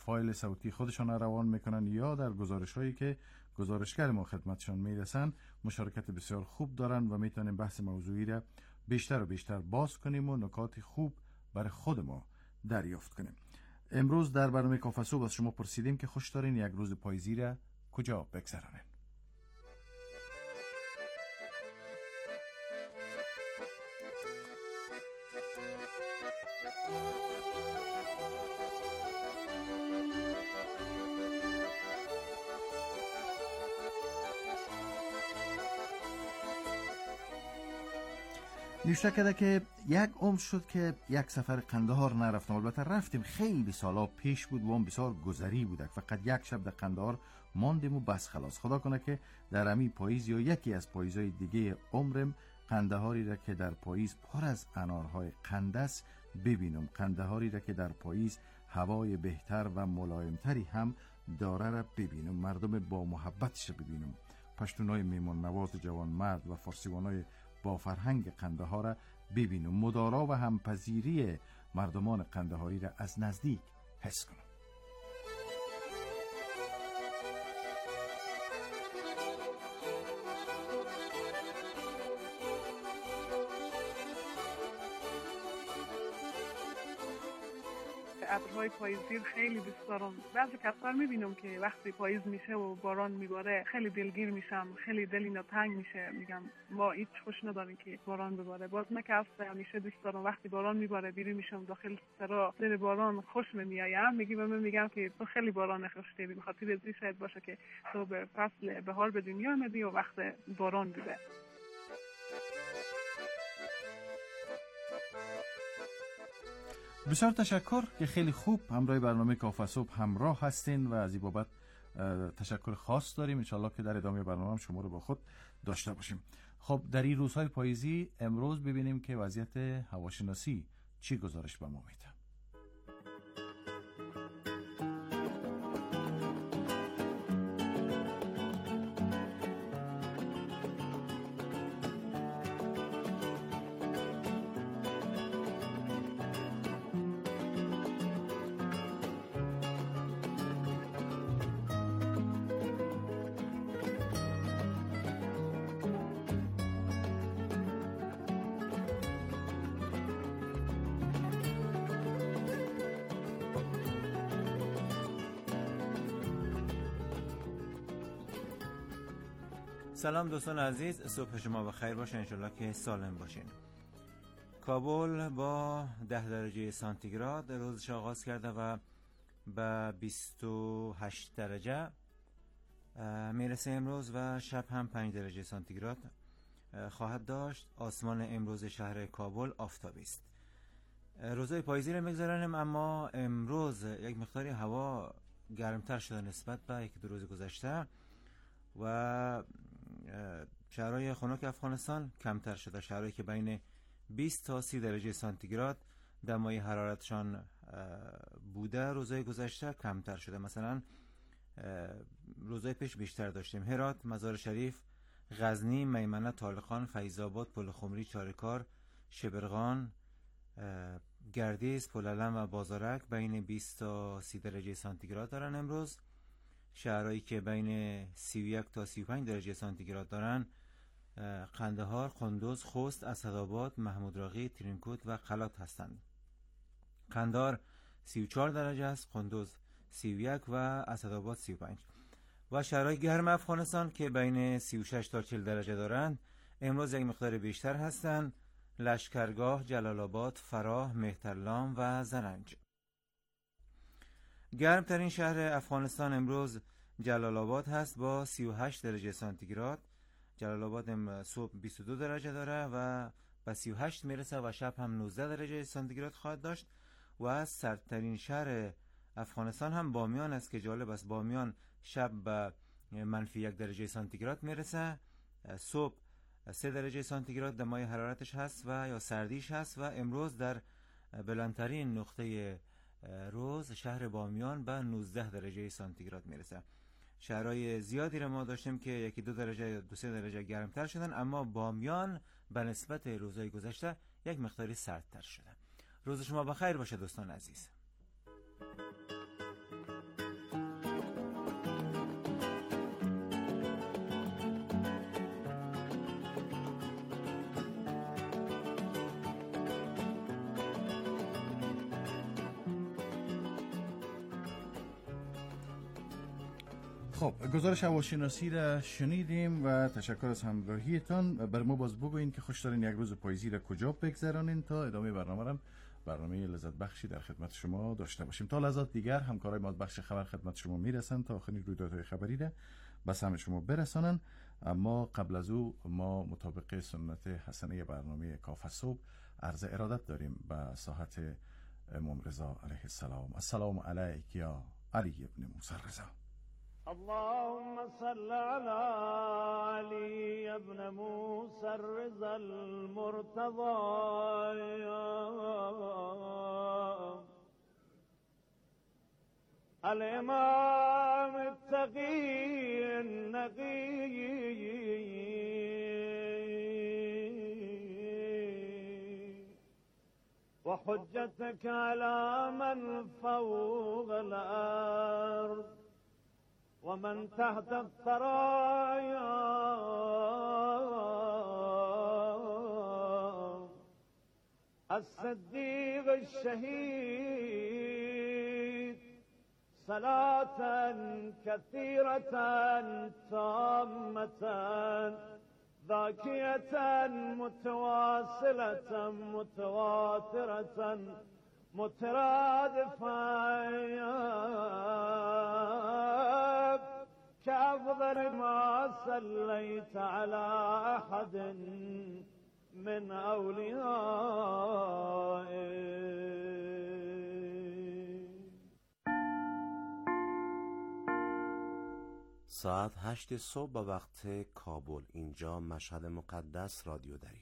فایل صوتی خودشان روان میکنن یا در گزارش هایی که گزارشگر ما خدمتشان میرسن مشارکت بسیار خوب دارن و میتونیم بحث موضوعی را بیشتر و بیشتر باز کنیم و نکات خوب برای خود ما دریافت کنیم. امروز در برنامه کافه صبح از شما پرسیدیم که خوش دارین یک روز پاییزی را کجا بگذرانین. نوشته کرده که یک عمر شد که یک سفر قندهار نرفتم. البته رفتیم، خیلی سالا پیش بود و بسیار گذری بود. فقط یک شب در قندهار ماندیم و بس خلاص. خدا کنه که در امی پاییز یا یکی از پاییزهای دیگه عمرم قندهاری را که در پاییز پر از انارهای قند است ببینم. قندهاری را که در پاییز هوای بهتر و ملایمتری هم داره را ببینم. مردم با محبتش ببینم. پشتونای میمون نواز جوان مرد و فارسیوانای با فرهنگ قندهار را ببینم. مدارا و همپذیری مردمان قندهاری را از نزدیک حس کنم. ابرهای پاییزی خیلی دوست دارم. بعضی کسا میبینم که وقتی پاییز میشه و باران میباره خیلی دلگیر میشم، خیلی دل اینا تنگ میشه. میگم ما هیچ خوش نداریم که باران بباره. باز من که همیشه دوست دارم وقتی باران میباره بیرون میشم داخل سرا، دل باران خوش میایم. میگم که تو خیلی باران خوش داری، به خاطر ازی شاید باشه که تو به فصل بهار به دنیا اومدی و وقت باران بوده. بسیار تشکر که خیلی خوب همراه برنامه کافه صبح همراه هستین و از این بابت تشکر خاص داریم. انشالله که در ادامه برنامه هم شما رو با خود داشته باشیم. خب در این روزهای پاییزی امروز ببینیم که وضعیت هواشناسی چی گزارش به ما میده. سلام دوستان عزیز، صبح شما بخیر باشه، انشالله که سالم باشین. کابل با 10 درجه سانتیگراد روزش آغاز کرده و به 28 درجه میرسه امروز و شب هم 5 درجه سانتیگراد خواهد داشت. آسمان امروز شهر کابل آفتابی است. روزهای پاییزی رو میگذرانیم، اما امروز یک مقداری هوا گرمتر شده نسبت به یک دو روز گذشته و شهرهای خنک افغانستان کمتر شده. شهرهایی که بین 20 تا 30 درجه سانتیگراد دمای حرارتشان بوده روزهای گذشته کمتر شده. مثلا روزهای پیش بیشتر داشتیم. هرات، مزار شریف، غزنی، میمنه، طالقان، فیض آباد، پل خمری، چارکار، شبرغان، گردیز، پلعلم و بازارک بین 20 تا 30 درجه سانتیگراد دارن امروز. شهرهایی که بین 31 تا 35 درجه سانتیگراد دارن قندهار، قندوز، خوست، اسدآباد، محمود راقی، ترینکوت و قلات هستند. قندهار 34 درجه است، قندوز 31 و اسدآباد 35. و شهرهای گرم افغانستان که بین 36 تا 40 درجه دارند امروز یک مقدار بیشتر هستند. لشکرگاه، جلال آباد، فراه، مهترلام و زرنج. گرمترین شهر افغانستان امروز جلال آباد هست با 38 درجه سانتیگراد. جلال آباد صبح 22 درجه داره و به 38 میرسه و شب هم 19 درجه سانتیگراد خواهد داشت. و سردترین شهر افغانستان هم بامیان است که جالب است. بامیان شب به -1 درجه سانتیگراد میرسه، صبح 3 درجه سانتیگراد دمای حرارتش هست و یا سردیش هست. و امروز در بلندترین نقطه روز شهر بامیان به 19 درجه سانتیگراد میرسه. شهرهای زیادی رو ما داشتیم که 1-2 درجه 2-3 درجه گرمتر شدن، اما بامیان به نسبت روزهای گذشته یک مقداری سردتر شده. روز شما بخیر باشه دوستان عزیز. خب گزارش هواشناسی را شنیدیم و تشکر از همراهیتان. بر ما باز بگوین که خوش دارین یک روز پاییزی را کجا بگذرانین تا ادامه برنامه لذت بخشی در خدمت شما داشته باشیم. تا لحظات دیگر همکارای ما بخش خبر خدمت شما میرسن تا آخرین رویدادهای خبری را به سمع شما برسانن. اما قبل از او ما مطابق سنت حسنه برنامه کاف صبح عرض ارادت داریم به ساحت امام رضا علیه السلام. السلام علیک یا علی ابن موسی رضا. اللهم صل على علي ابن موسى الرضا المرتضى الإمام التقي النقي وحجتك على من فوق الأرض ومن تحت الثرايا الصديق الشهيد صلاة كثيرة تامة ذاكية متواصلة متواترة مترادفة كأفضل ما صليت على أحد من أوليائك. ساعت 8 صبح به وقت کابل. اینجا مشهد مقدس رادیو دری.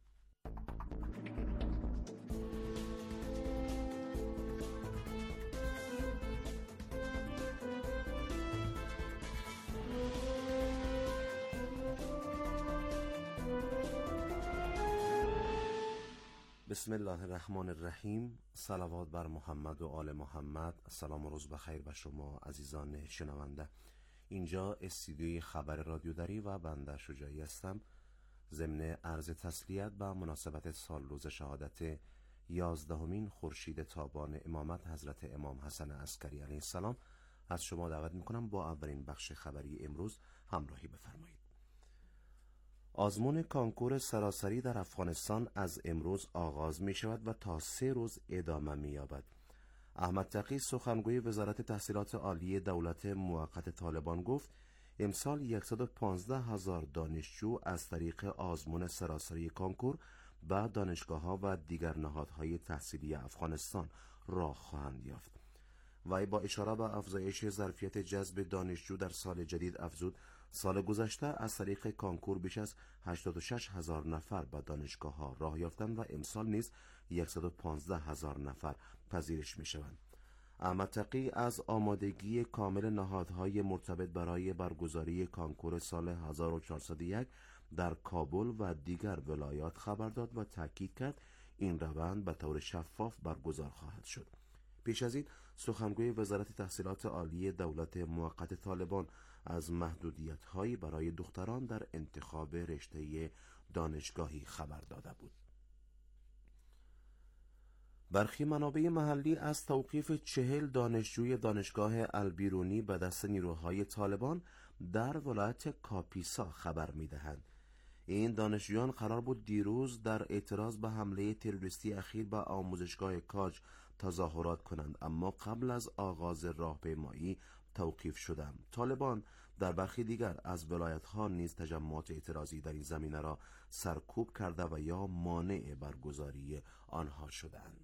بسم الله الرحمن الرحیم. صلوات بر محمد و آل محمد. سلام و روز بخیر به شما عزیزان شنونده. اینجا استودیوی خبر رادیو دری و بنده شجاعی هستم. ضمن عرض تسلیت به مناسبت سال روز شهادت 11مین خورشید تابان امامت حضرت امام حسن عسکری علیه السلام از شما دعوت میکنم با اولین بخش خبری امروز همراهی بفرمایید. آزمون کانکور سراسری در افغانستان از امروز آغاز می شود و تا 3 روز ادامه می یابد. احمد تقی سخنگوی وزارت تحصیلات عالی دولت موقت طالبان گفت امسال 115,000 دانشجو از طریق آزمون سراسری کانکور به دانشگاه‌ها و دیگر نهادهای تحصیلی افغانستان راه خواهند یافت. وی با اشاره به افزایش ظرفیت جذب دانشجو در سال جدید افزود سال گذشته از طریق کانکور بیش از 86,000 نفر به دانشگاه‌ها راه یافتند و امسال نیز 115,000 نفر پذیرش می‌شوند. احمد تقی از آمادگی کامل نهادهای مرتبط برای برگزاری کانکور سال 1401 در کابل و دیگر ولایات خبر داد و تاکید کرد این روند به طور شفاف برگزار خواهد شد. پیش از این سخنگوی وزارت تحصیلات عالی دولت موقت طالبان از محدودیت‌هایی برای دختران در انتخاب رشته دانشگاهی خبر داده بود. برخی منابع محلی از توقیف 40 دانشجوی دانشگاه البیرونی به دست نیروهای طالبان در ولایت کاپیسا خبر می‌دهند. این دانشجویان قرار بود دیروز در اعتراض به حمله تروریستی اخیر به آموزشگاه کاج تظاهرات کنند، اما قبل از آغاز راهپیمایی توقیف شدند. طالبان در برخی دیگر از ولایت‌ها نیز تجمعات اعتراضی در این زمینه را سرکوب کرده و یا مانع برگزاری آنها شدند.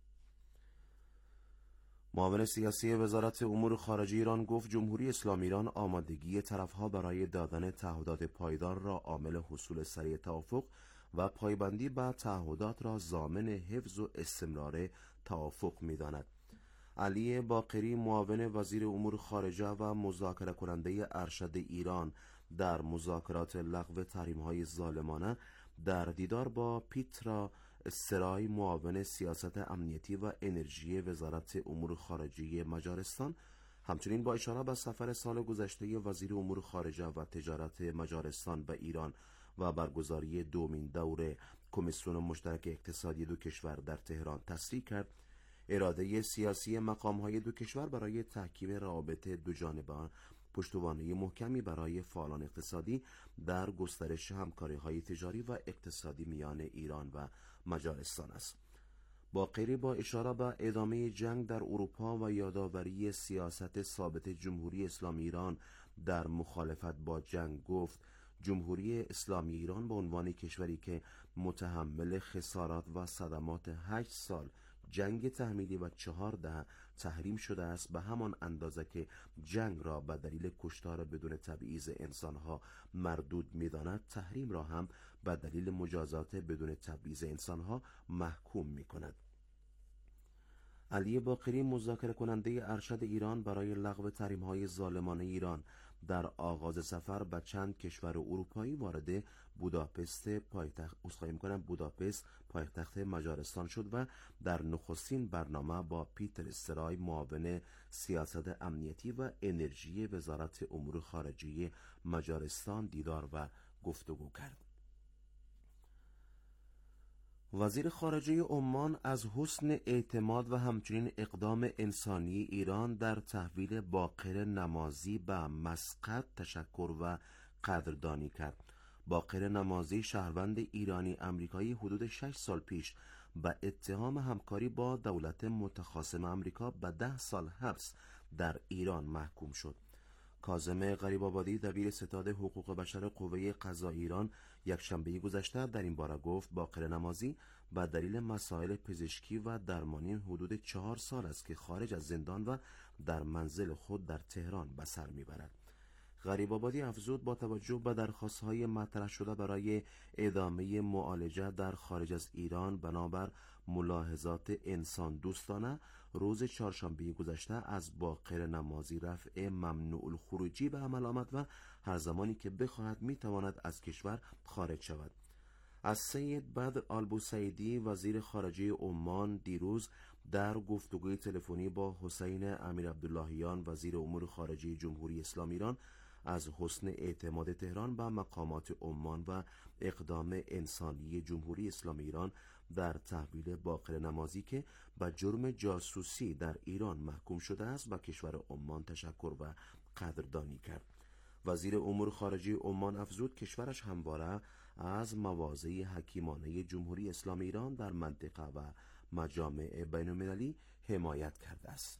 معاون سیاسی وزارت امور خارجه ایران گفت جمهوری اسلامی ایران آمادگی طرفها برای دادن تعهدات پایدار را عامل حصول سریع توافق و پایبندی به تعهدات را ضامن حفظ و استمرار توافق می‌داند. علی باقری معاون وزیر امور خارجه و مذاکره کننده ارشد ایران در مذاکرات لغو تحریم‌های ظالمانه در دیدار با پیترا سرای معاون سیاست امنیتی و انرژی وزارت امور خارجه مجارستان همچنین با اشاره به سفر سال گذشته وزیر امور خارجه و تجارت مجارستان به ایران و برگزاری دومین دور کمیسیون مشترک اقتصادی دو کشور در تهران تصریح کرد اراده سیاسی مقام‌های دو کشور برای تحکیم روابط دوجانبه پشتوانه محکمی برای فعالان اقتصادی در گسترش همکاری‌های تجاری و اقتصادی میان ایران و مجارستان است. باقری با اشاره به ادامه جنگ در اروپا و یادآوری سیاست ثابت جمهوری اسلامی ایران در مخالفت با جنگ گفت: جمهوری اسلامی ایران به عنوان کشوری که متحمل خسارات و صدمات 8 سال جنگ تحمیلی و 4 دهه تحریم شده است، به همان اندازه که جنگ را به دلیل کشتار بدون تبعیض انسانها مردود می‌داند، تحریم را هم به دلیل مجازات بدون تبعیض انسانها محکوم می‌کند. علی باقری، مذاکره کننده ارشد ایران برای لغو تحریم‌های ظالمانه ایران، در آغاز سفر به چند کشور اروپایی وارد بوداپست پایتخت مجارستان شد و در نخستین برنامه با پیتر استرای، معاون سیاست امنیتی و انرژی وزارت امور خارجه مجارستان، دیدار و گفتگو کرد. وزیر خارجه عمان از حسن اعتماد و همچنین اقدام انسانی ایران در تحویل باقر نمازی به مسقط تشکر و قدردانی کرد. باقر نمازی، شهروند ایرانی امریکایی، حدود 6 سال پیش به اتهام همکاری با دولت متخاصم امریکا به 10 سال حبس در ایران محکوم شد. کاظم غریب‌آبادی، دبیر ستاد حقوق بشر قوه قضایی ایران، یکشنبه گذشته در این باره گفت: باقر نمازی به دلیل مسائل پزشکی و درمانی حدود 4 سال است که خارج از زندان و در منزل خود در تهران به سر میبرد. غریب‌آبادی افزود: با توجه به درخواست‌های مطرح شده برای ادامه معالجه در خارج از ایران بنابر ملاحظات انسان دوستانه، روز چهارشنبه گذشته از باقر نمازی رفع ممنوع الخروجی به عمل آمد و هر زمانی که بخواهد میتواند از کشور خارج شود. از سید بدر آلبوسعیدی، وزیر خارجه عمان، دیروز در گفتگوی تلفنی با حسین امیر عبداللهیان، وزیر امور خارجه جمهوری اسلامی ایران، از حسن اعتماد تهران به مقامات عمان و اقدام انسانی جمهوری اسلامی ایران در تحویل باقر نمازی که به جرم جاسوسی در ایران محکوم شده است به کشور عمان تشکر و قدردانی کرد. وزیر امور خارجه عمان افزود کشورش همواره از مواضع حکیمانه جمهوری اسلامی ایران در منطقه و مجامع بین‌المللی حمایت کرده است.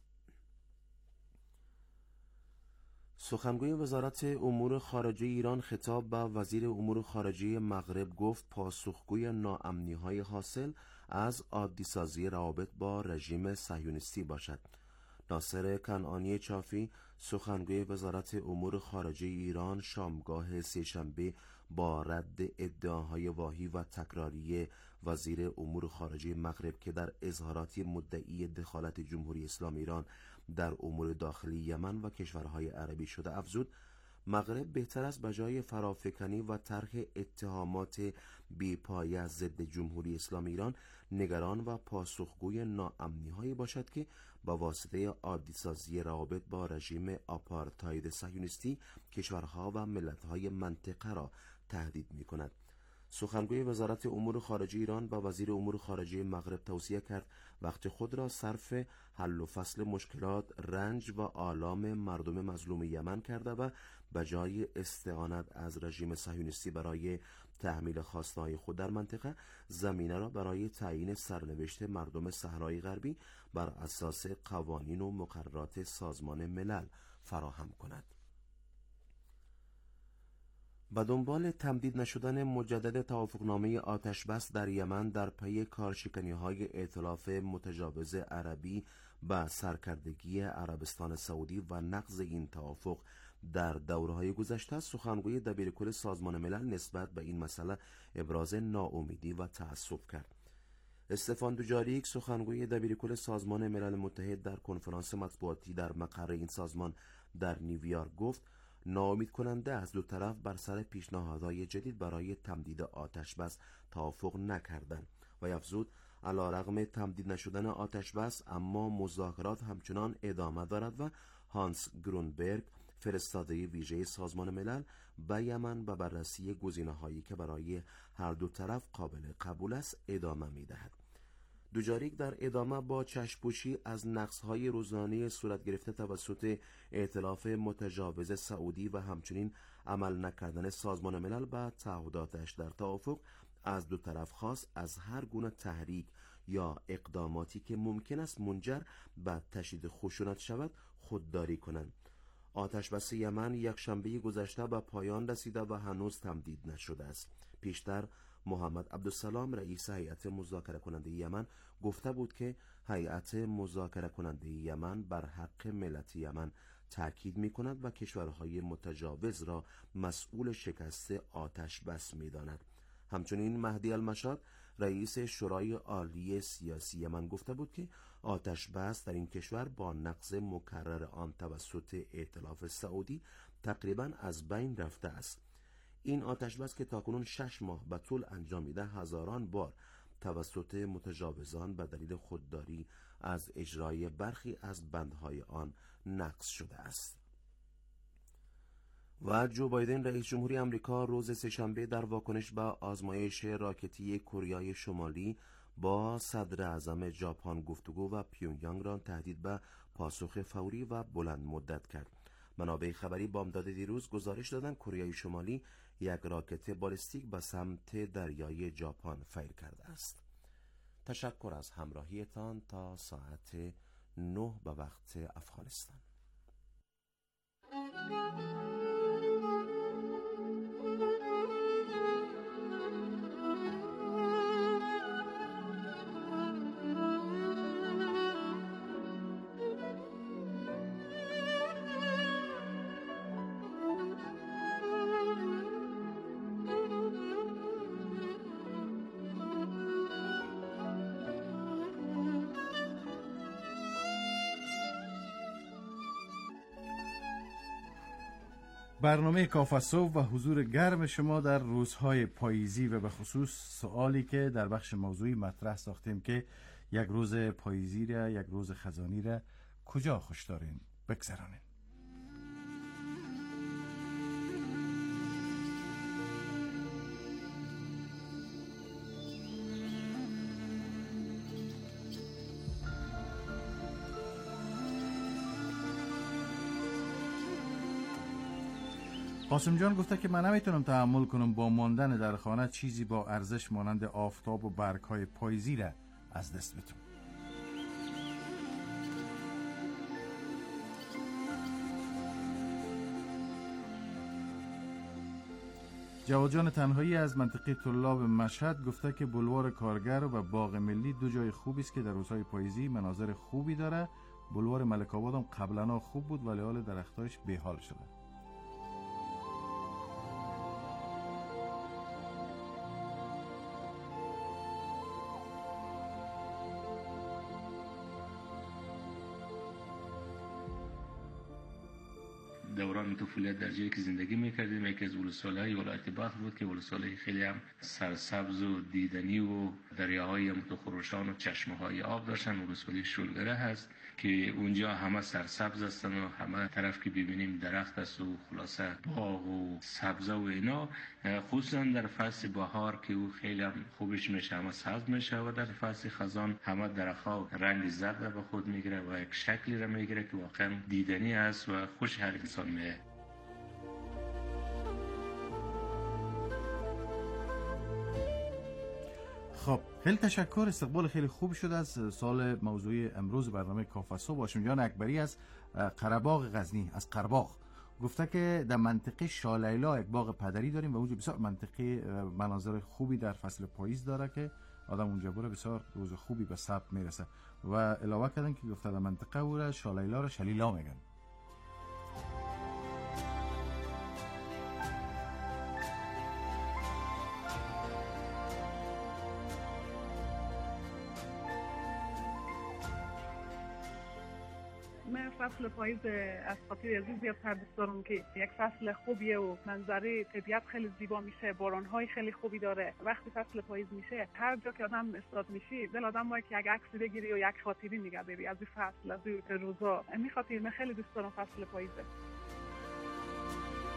سخنگوی وزارت امور خارجه ایران خطاب به وزیر امور خارجه مغرب گفت پاسخگوی ناامنی‌های حاصل از عادی‌سازی روابط با رژیم صهیونیستی باشد. ناصر کنعانی چافی، سخنگوی وزارت امور خارجه ایران، شامگاه سه‌شنبه با رد ادعاهای واهی و تکراری وزیر امور خارجه مغرب که در اظهاراتی مدعی دخالت جمهوری اسلامی ایران در امور داخلی یمن و کشورهای عربی شده افزود مغرب بهتر است بجای فرافکنی و طرح اتهامات بی‌پایه ضد جمهوری اسلامی ایران نگران و پاسخگوی ناامنی‌هایی باشد که با واسطه عادی‌سازی روابط با رژیم آپارتاید صهیونیستی کشورها و ملت‌های منطقه را تهدید می‌کند. سخنگوی وزارت امور خارجه ایران با وزیر امور خارجه مغرب توصیه کرد وقت خود را صرف حل و فصل مشکلات، رنج و آلام مردم مظلوم یمن کرده و بجای استعانت از رژیم صهیونیستی برای تحمیل خواسته‌های خود در منطقه، زمینه را برای تعیین سرنوشت مردم صحرای غربی بر اساس قوانین و مقررات سازمان ملل فراهم کند. به دنبال تمدید نشدن مجدد توافقنامه آتشبس در یمن در پی کارشکنی‌های ائتلاف متجاوز عربی به سرکردگی عربستان سعودی و نقض این توافق در دوره‌های گذشته، سخنگوی دبیرکل سازمان ملل نسبت به این مسئله ابراز ناامیدی و تأسف کرد. استفان دوجاریک، سخنگوی دبیرکل سازمان ملل متحد، در کنفرانس مطبوعاتی در مقر این سازمان در نیویورک گفت ناامید کننده از دو طرف بر سر پیشنهادهای جدید برای تمدید آتشبس توافق نکردند و افزود علیرغم تمدید نشدن آتشبس اما مذاکرات همچنان ادامه دارد و هانس گرونبرگ، فرستاده ویژه سازمان ملل، به یمن به بررسی گزینه‌هایی که برای هر دو طرف قابل قبول است ادامه می‌دهد. دوجاریک در ادامه با چشم‌پوشی از نقص‌های روزانه صورت گرفته توسط ائتلاف متجاوز سعودی و همچنین عمل نکردن سازمان ملل به تعهداتش در توافق، از دو طرف خواست از هر گونه تحریک یا اقداماتی که ممکن است منجر به تشدید خشونت شود خودداری کنند. آتشبس یمن یک شنبه گذشته به پایان رسیده و هنوز تمدید نشده است. پیشتر محمد عبدالسلام رئیس هیئت مذاکره کننده یمن گفته بود که هیئت مذاکره کننده یمن بر حق ملت یمن تاکید می کند و کشورهای متجاوز را مسئول شکست آتش بس می داند. همچنین مهدی المشاد رئیس شورای عالی سیاسی یمن گفته بود که آتش بس در این کشور با نقض مکرر آن توسط ائتلاف سعودی تقریبا از بین رفته است. این آتش بس که تاکنون 6 ماه به طول انجامیده هزاران بار توسط متجاوزان به دلیل خودداری از اجرای برخی از بندهای آن نقض شده است. و جو بایدن رئیس جمهوری آمریکا روز سه‌شنبه در واکنش به آزمایش راکتی کره شمالی با صدر اعظم ژاپن گفتگو و پیونگیانگ را تهدید به پاسخ فوری و بلند مدت کرد. منابع خبری بامداد دیروز گزارش دادند کره شمالی یک راکت بالستیک به سمت دریای ژاپن فیر کرده است. تشکر از همراهیتان تا ساعت 9 به وقت افغانستان. برنامه کافه صبح و حضور گرم شما در روزهای پاییزی و به خصوص سوالی که در بخش موضوعی مطرح ساختیم که یک روز پاییزی را، یک روز خزانی را کجا خوش دارین بگذرانین. قاسم جان گفته که من نمیتونم تحمل کنم با ماندن در خانه چیزی با ارزش مانند آفتاب و برگ‌های پاییزی را از دست بدم. جواد جان تنهایی از منطقه طلاب مشهد گفته که بلوار کارگر و باغ ملی دو جای خوبی است که در روزهای پاییزی مناظر خوبی داره. بلوار ملک آباد هم قبلا خوب بود ولی حال درختاش بیحال شده. دوران طفولیت در جایی که زندگی میکردیم یکی از ولسوالهای ولایت بلخ بود که ولسوالی خیلی هم سرسبز و دیدنی و دریاهای متخروشان و چشمه‌های آب داشتن. ولسوالی شلگره هست که اونجا همه سرسبز هستن و همه طرف که ببینیم درخت است و خلاصه باغ و سبزه و اینا. خصوصا در فصل بهار که او خیلی هم خوبش میشه، همه سبز میشه و در فصل خزان همه درخت‌ها رنگ زرد به خود میگیره و یک شکلی را میگیره که واقعا دیدنی است و خوش هر انسان میه. خب خیلی تشکر، استقبال خیلی خوب شد از سال موضوعی امروز برنامه کافه صبح. هاشم جان اکبری از قره‌باغ غزنی از قره‌باغ گفته که در منطقه شالیلا یک باغ پدری داریم و اونجا بسیار منطقه مناظر خوبی در فصل پاییز داره که آدم اونجا بره بسیار روز خوبی به ثبت میرسه و علاوه کردن که گفته در منطقه او را شالیلا را شلیلا میگن. فصل پاییز از خاطر ازی زیادتر دوست دارم که یک فصل خوبیه و منظره طبیعت خیلی زیبا میشه، بارانهای خیلی خوبی داره. وقتی فصل پاییز میشه هر جا که آدم استاد میشه دل آدم وای که یک عکس بگیری و یک خاطری نگه داری از این فصل، از این روزا. این خاطر من خیلی دوست دارم فصل پاییزه.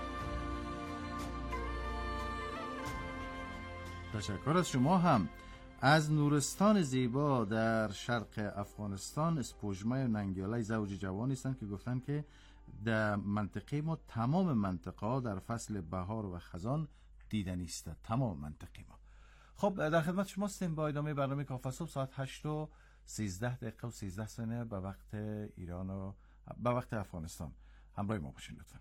تشکر از شما هم. از نورستان زیبا در شرق افغانستان اسپوجمه و ننگیاله زوج جوانی هستند که گفتن که در منطقه ما تمام منطقه در فصل بهار و خزان دیدنی است. تمام منطقه ما. خب در خدمت شما هستیم با ادامه برنامه کافه صبح. ساعت 8:13 به وقت ایران و به وقت افغانستان. همراه ما باشین لطفا.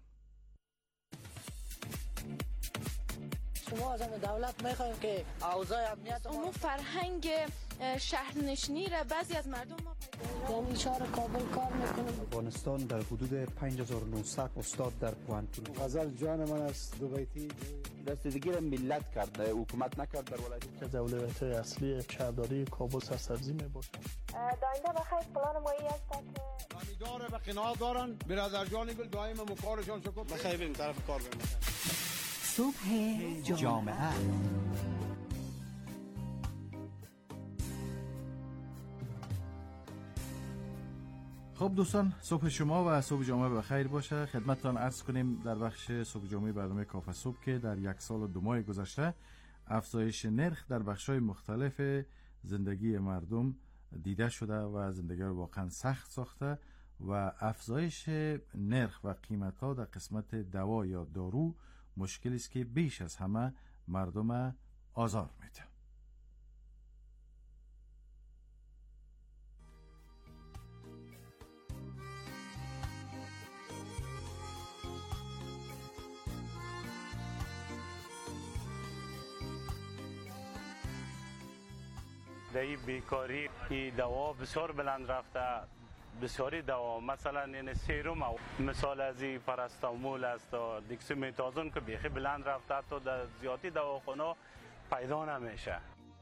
شما از دولت میخوایم که اوضاع امنیت ما فرهنگ شهرنشینی را بعضی از مردم ما یعنی شهر کابل کار میکنیم. افغانستان در حدود 5900 استاد در پوانتون. غزل جان من است دو بیتی رسیدگی را ملت کرده، حکومت نکرد در ولایت که دولت اصلی شهرداری کابل سرسبزی میباشد. داینده بخیر پلان مایی است که داره و قناعت دارن برادر جانی گل دائما مکارشان شکر بخیر بریم طرف کار بریم. صبح جامعه. خب دوستان، صبح شما و صبح جامعه بخیر باشه. خدمتتان عرض کنیم در بخش صبح جامعه برنامه کافه صبح که در 1 سال و 2 ماه گذشته افزایش نرخ در بخش‌های مختلف زندگی مردم دیده شده و زندگی رو واقعا سخت ساخته و افزایش نرخ و قیمت‌ها در قسمت دوا یا دارو مشکلی است که بیش از همه مردم آزار میده. دایی بیکاری ای دوا بسیار بلند رفته، بسیاری دوا مثلا این سیروم مثال از این پاراستامول است و دکسامیتازون که بیخی بلند رفته تو در زیادی دواخانه پیدا نمیشه.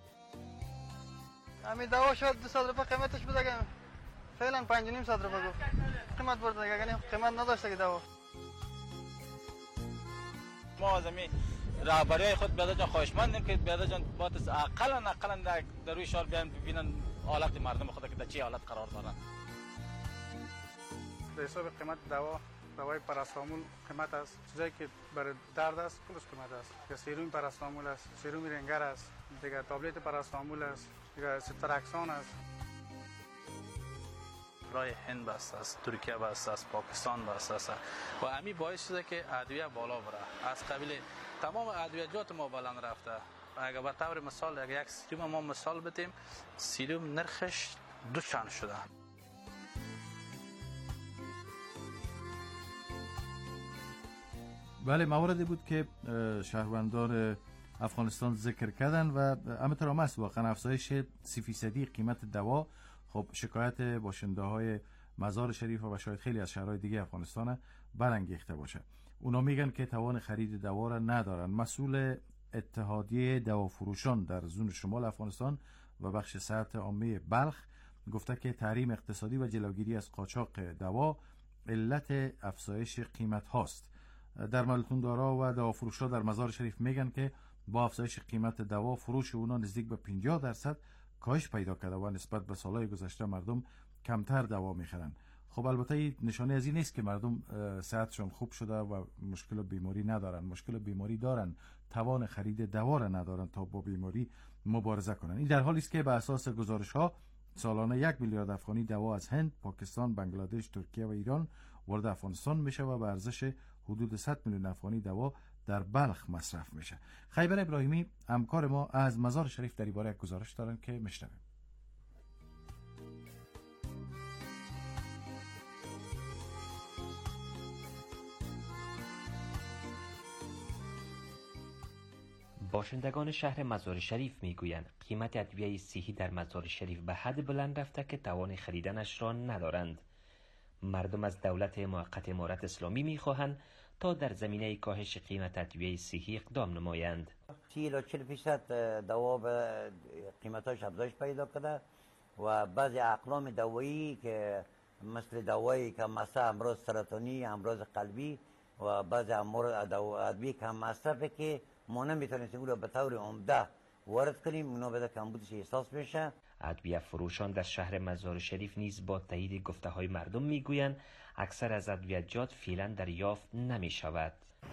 همین دوا شاید 200 روپیه قیمتش بده، فعلا 5.5 روپیه گفت قیمت برده، یعنی قیمت نداشته که دوا. ما از همین رهبری خود بیاده جان خواهشمندیم که بیاده جان باید اقلا در روی شهر بیان ببینن حالت مردم خود که در چه حالت قرار دارن. به حساب قیمت دوای پاراستامول قیمت است، چیزایی که برای درد است کلش قیمت است. که سیروم پاراستامول است، سیروم رنگر است، دیگه تابلت پاراستامول است، دیگه ستراکسون است. رای هند بسته است، ترکیه بسته است، پاکستان بسته است و همین باعث شده که ادویه بالا بره. از قبیل تمام ادویجات ما بالا رفته. اگر به طور مثال اگر یک سیروم ما مثال بدیم، سیروم نرخش 2 چند شده. بله، مواردی بود که شهروندان افغانستان ذکر کردن و همینطور هم است. واقعا افزایش 30% قیمت دوا خب شکایت باشنده های مزار شریف و شاید خیلی از شهرهای دیگه افغانستان برانگیخته باشه. اونا میگن که توان خرید دوا را ندارن. مسئول اتحادیه دوافروشان در زون شمال افغانستان و بخش صحت عامه بلخ گفته که تحریم اقتصادی و جلوگیری از قاچاق دوا علت افزایش قیمت هاست. در ملتوندارا و دوافروشا در مزار شریف میگن که با افزایش قیمت دوا فروش اونا نزدیک به 50% کاهش پیدا کرده و نسبت به سالهای گذشته مردم کمتر دوا میخرن. خب البته نشانه از این نیست که مردم صحتشون خوب شده و مشکل بیماری ندارن. مشکل بیماری دارن، توان خرید دوا را ندارن تا با بیماری مبارزه کنن. این در حالی است که به اساس گزارش ها سالانه 1 میلیارد افغانی دوا از هند، پاکستان، بنگلادش، ترکیه و ایران وارد افغانستان میشه و به ارزش حدود 100 میلیون افغانی دوا در بلخ مصرف میشه. خیبر ابراهیمی همکار ما از مزار شریف در این باره گزارش دارن که میشنویم. باشندگان شهر مزار شریف میگویند قیمت ادویه صحی در مزار شریف به حد بلند رفته که توان خریدنش را ندارند. مردم از دولت موقت امارت اسلامی میخواهند تا در زمینه کاهش قیمت ادویه صحی اقدام نمایند. 30-40% دوا به قیمتاش افزایش پیدا کرده و بعضی اقلام دوایی که مثل دوایی که مثلا امراض سرطانی، امراض قلبی و بعضی ادویه که مصرفه که ما نمیتونیم اون رو به طور عمده وارد کنیم، اونا بده کمبودش احساس میشه. ادویه فروشان در شهر مزار شریف نیز با تایید گفته های مردم میگویند اکثر از ادویجات فعلا دریافت نمی شود.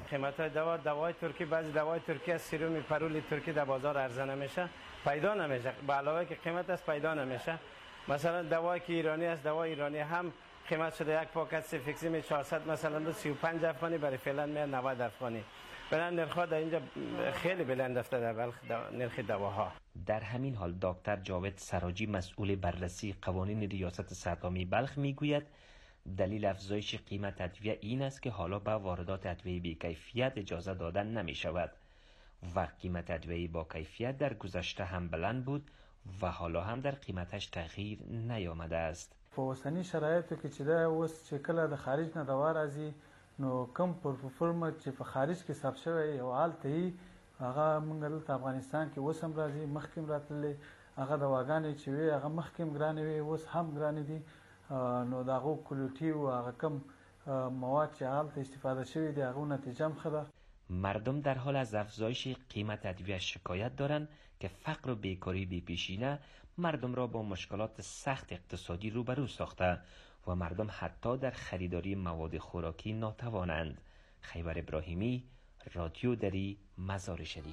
قیمت های دوای ترکی، بعضی دوای ترکی از سیروم پرول ترکی در بازار عرضه نمیشه، پیدا نمیشه، به علاوه که قیمت است پیدا نمیشه. مثلا دوایی که ایرانی است، دوای ایرانی هم قیمت شده یک پاکت سیفیکسیم 400 مثلا 35 افغانی، برای فعلا 90 افغانی. بلند نرخ‌ها در اینجا خیلی بلند رفته در بلخ نرخ دواها. در همین حال دکتر جاوید سراجی مسئول بررسی قوانین ریاست سرطانی بلخ میگوید دلیل افزایش قیمت ادویه این است که حالا به واردات ادویه بی‌کیفیت اجازه دادن نمی شود و قیمت ادویه با کیفیت در گذشته هم بلند بود و حالا هم در قیمتش تغییر نیامده است. په اوسنی شرایطو کې چې دا اوس چې کله د خارج نه دوا راځي نو کم پرفورمه چې په خارج کې ثبت شوی یو حالت یې هغه موږ دلته افغانستان کې اوس هم راځي، مخکې هم راتللی، هغه دواګانې چې وي هغه مخکې هم ګرانې وي، اوس هم ګرانې دي. نو د هغو کوالیټي و هغه کم مواد چې هلته استفاده شوي دي هغو نتیجه هم ښه ده. مردم در حال از افزایش قیمت ادویه شکایت دارند که فقر و بیکاری بی‌پیشینه مردم را با مشکلات سخت اقتصادی روبرو ساخته و مردم حتی در خریداری مواد خوراکی ناتوانند. خیبر ابراهیمی، رادیو دری، مزار شریف.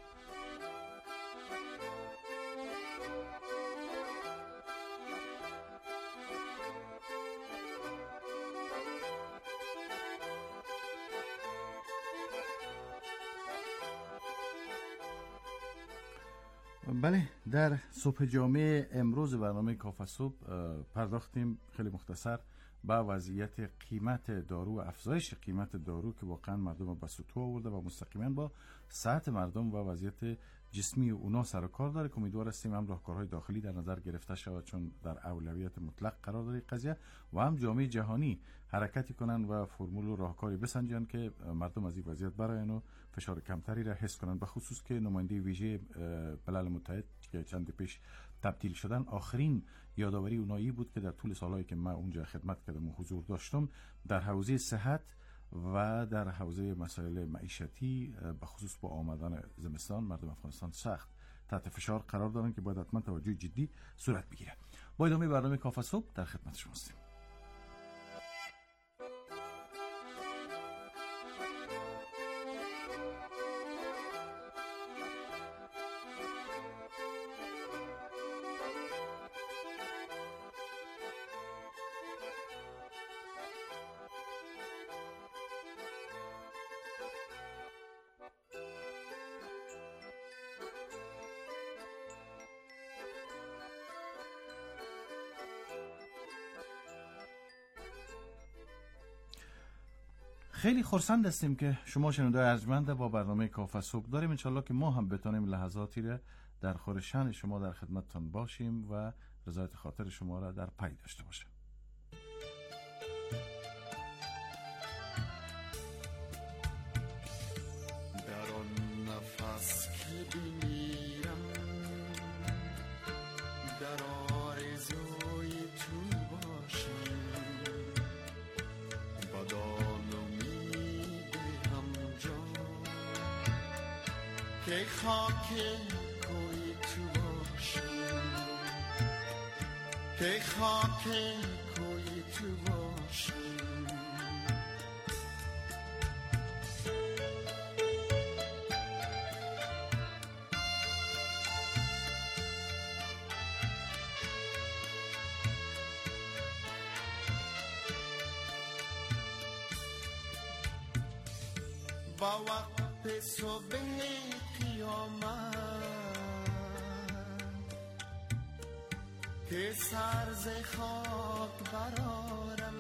بله، در صبح جامعه امروز برنامه کافه صبح پرداختیم خیلی مختصر به وضعیت قیمت دارو و افزایش قیمت دارو که واقعا مردم به سطوح آورده و مستقیما با صحت مردم و وضعیت جسمی اونا سر و کار داره که امیدوار هستیم هم راهکارهای داخلی در نظر گرفته شود چون در اولویت مطلق قرار داره قضیه و هم جامعه جهانی حرکتی کنن و فرمول و راهکاری بسنجن که مردم از این وضعیت برآیند و فشار کمتری را حس کنن، به خصوص که نماینده ویژه ملل متحد که چند پیش تبدیل شدن آخرین یادآوری اونایی بود که در طول سالهایی که من اونجا خدمت کردم و حضور داشتم در حوزه صحت و در حوزه مسائل معیشتی به خصوص با آمدن زمستان مردم افغانستان سخت تحت فشار قرار دارن که باید حتما توجه جدی صورت بگیره. با ادامه برنامه کافه صبح در خدمت شما هستیم. خیلی خرسند هستیم که شما شنونده‌های ارجمند با برنامه کافه صبح داریم. انشالله که ما هم بتونیم لحظاتی را در خور شأن شما در خدمتتان باشیم و رضایت خاطر شما را در پی داشته باشیم. در آن نفس که بمیرم در آرزوی تو باشم که خاک کوی تو باشم که خاک کوی تو باشم با وقت صبح که سر ز خاک برارم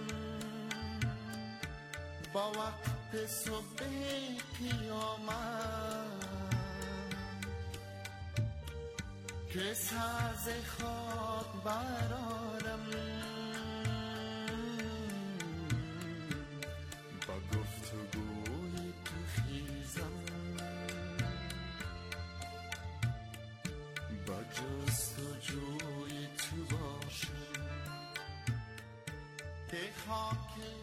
با وقت صبح قیامت که سر ز خاک برارم با گفتگوی تو خیزم با جستجوی تو باشم که خاک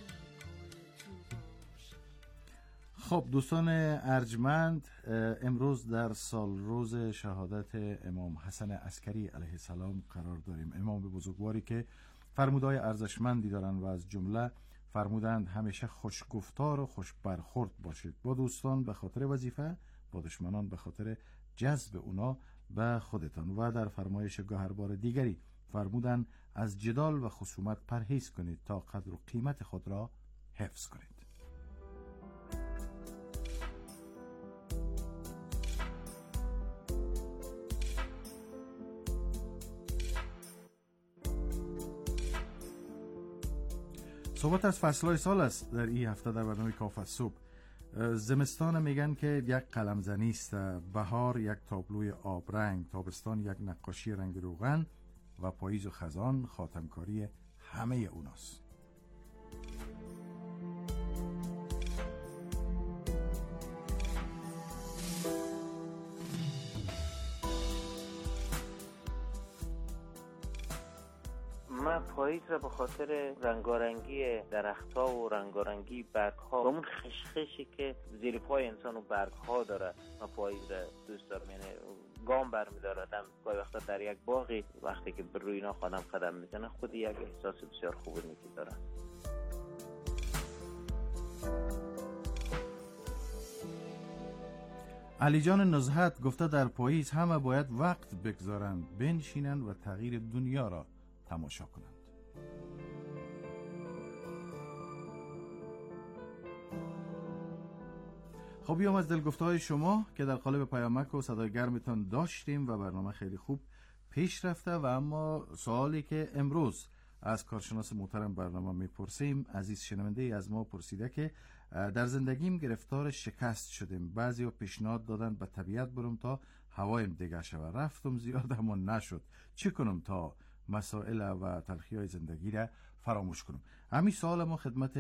خب دوستان ارجمند، امروز در سال روز شهادت امام حسن عسکری علیه السلام قرار داریم. امام بزرگواری که فرمودهای ارزشمندی دارن و از جمله فرمودند همیشه خوشگفتار و خوش برخورد باشید، با دوستان به خاطر وظیفه، با دشمنان به خاطر جذب اونا به خودتان. و در فرمایش گوهربار دیگری فرمودند از جدال و خصومت پرهیز کنید تا قدر و قیمت خود را حفظ کنید. صحبت از فصلهای سال است در این هفته در برنامه کافه صبح. زمستان میگن که یک قلمزنی است، بهار یک تابلوی آبرنگ، تابستان یک نقاشی رنگ روغن و پاییز و خزان خاتمکاری همه اوناست. من پاییز را به خاطر رنگارنگی درخت‌ها و رنگارنگی برگ‌ها و اون خشخشی که زیر پای انسان و برگ‌ها داره، من پاییز را دوست دارم. یعنی گام برمی‌دارم گاهی وقتا در یک باغی، وقتی که بر روی اینا خودم قدم میزنه خود یک احساس بسیار خوب داره. علی جان نزهت گفته در پاییز همه باید وقت بگذارند، بنشینند و تغییر دنیا را تماشا کنند. خب بیام از دلگفته‌های شما که در قالب پیامک و صدای گرمتان داشتیم و برنامه خیلی خوب پیش رفته. و اما سوالی که امروز از کارشناس محترم برنامه میپرسیم، عزیز شنونده از ما پرسیده که در زندگیم گرفتار شکست شدیم، بعضی پیشنهاد دادن به طبیعت برم تا هوایم دیگه شود، رفتم زیاد اما نشد، چی کنم تا مسائل و تلخی‌های زندگی را فراموش کنم؟ همین سوال ما خدمت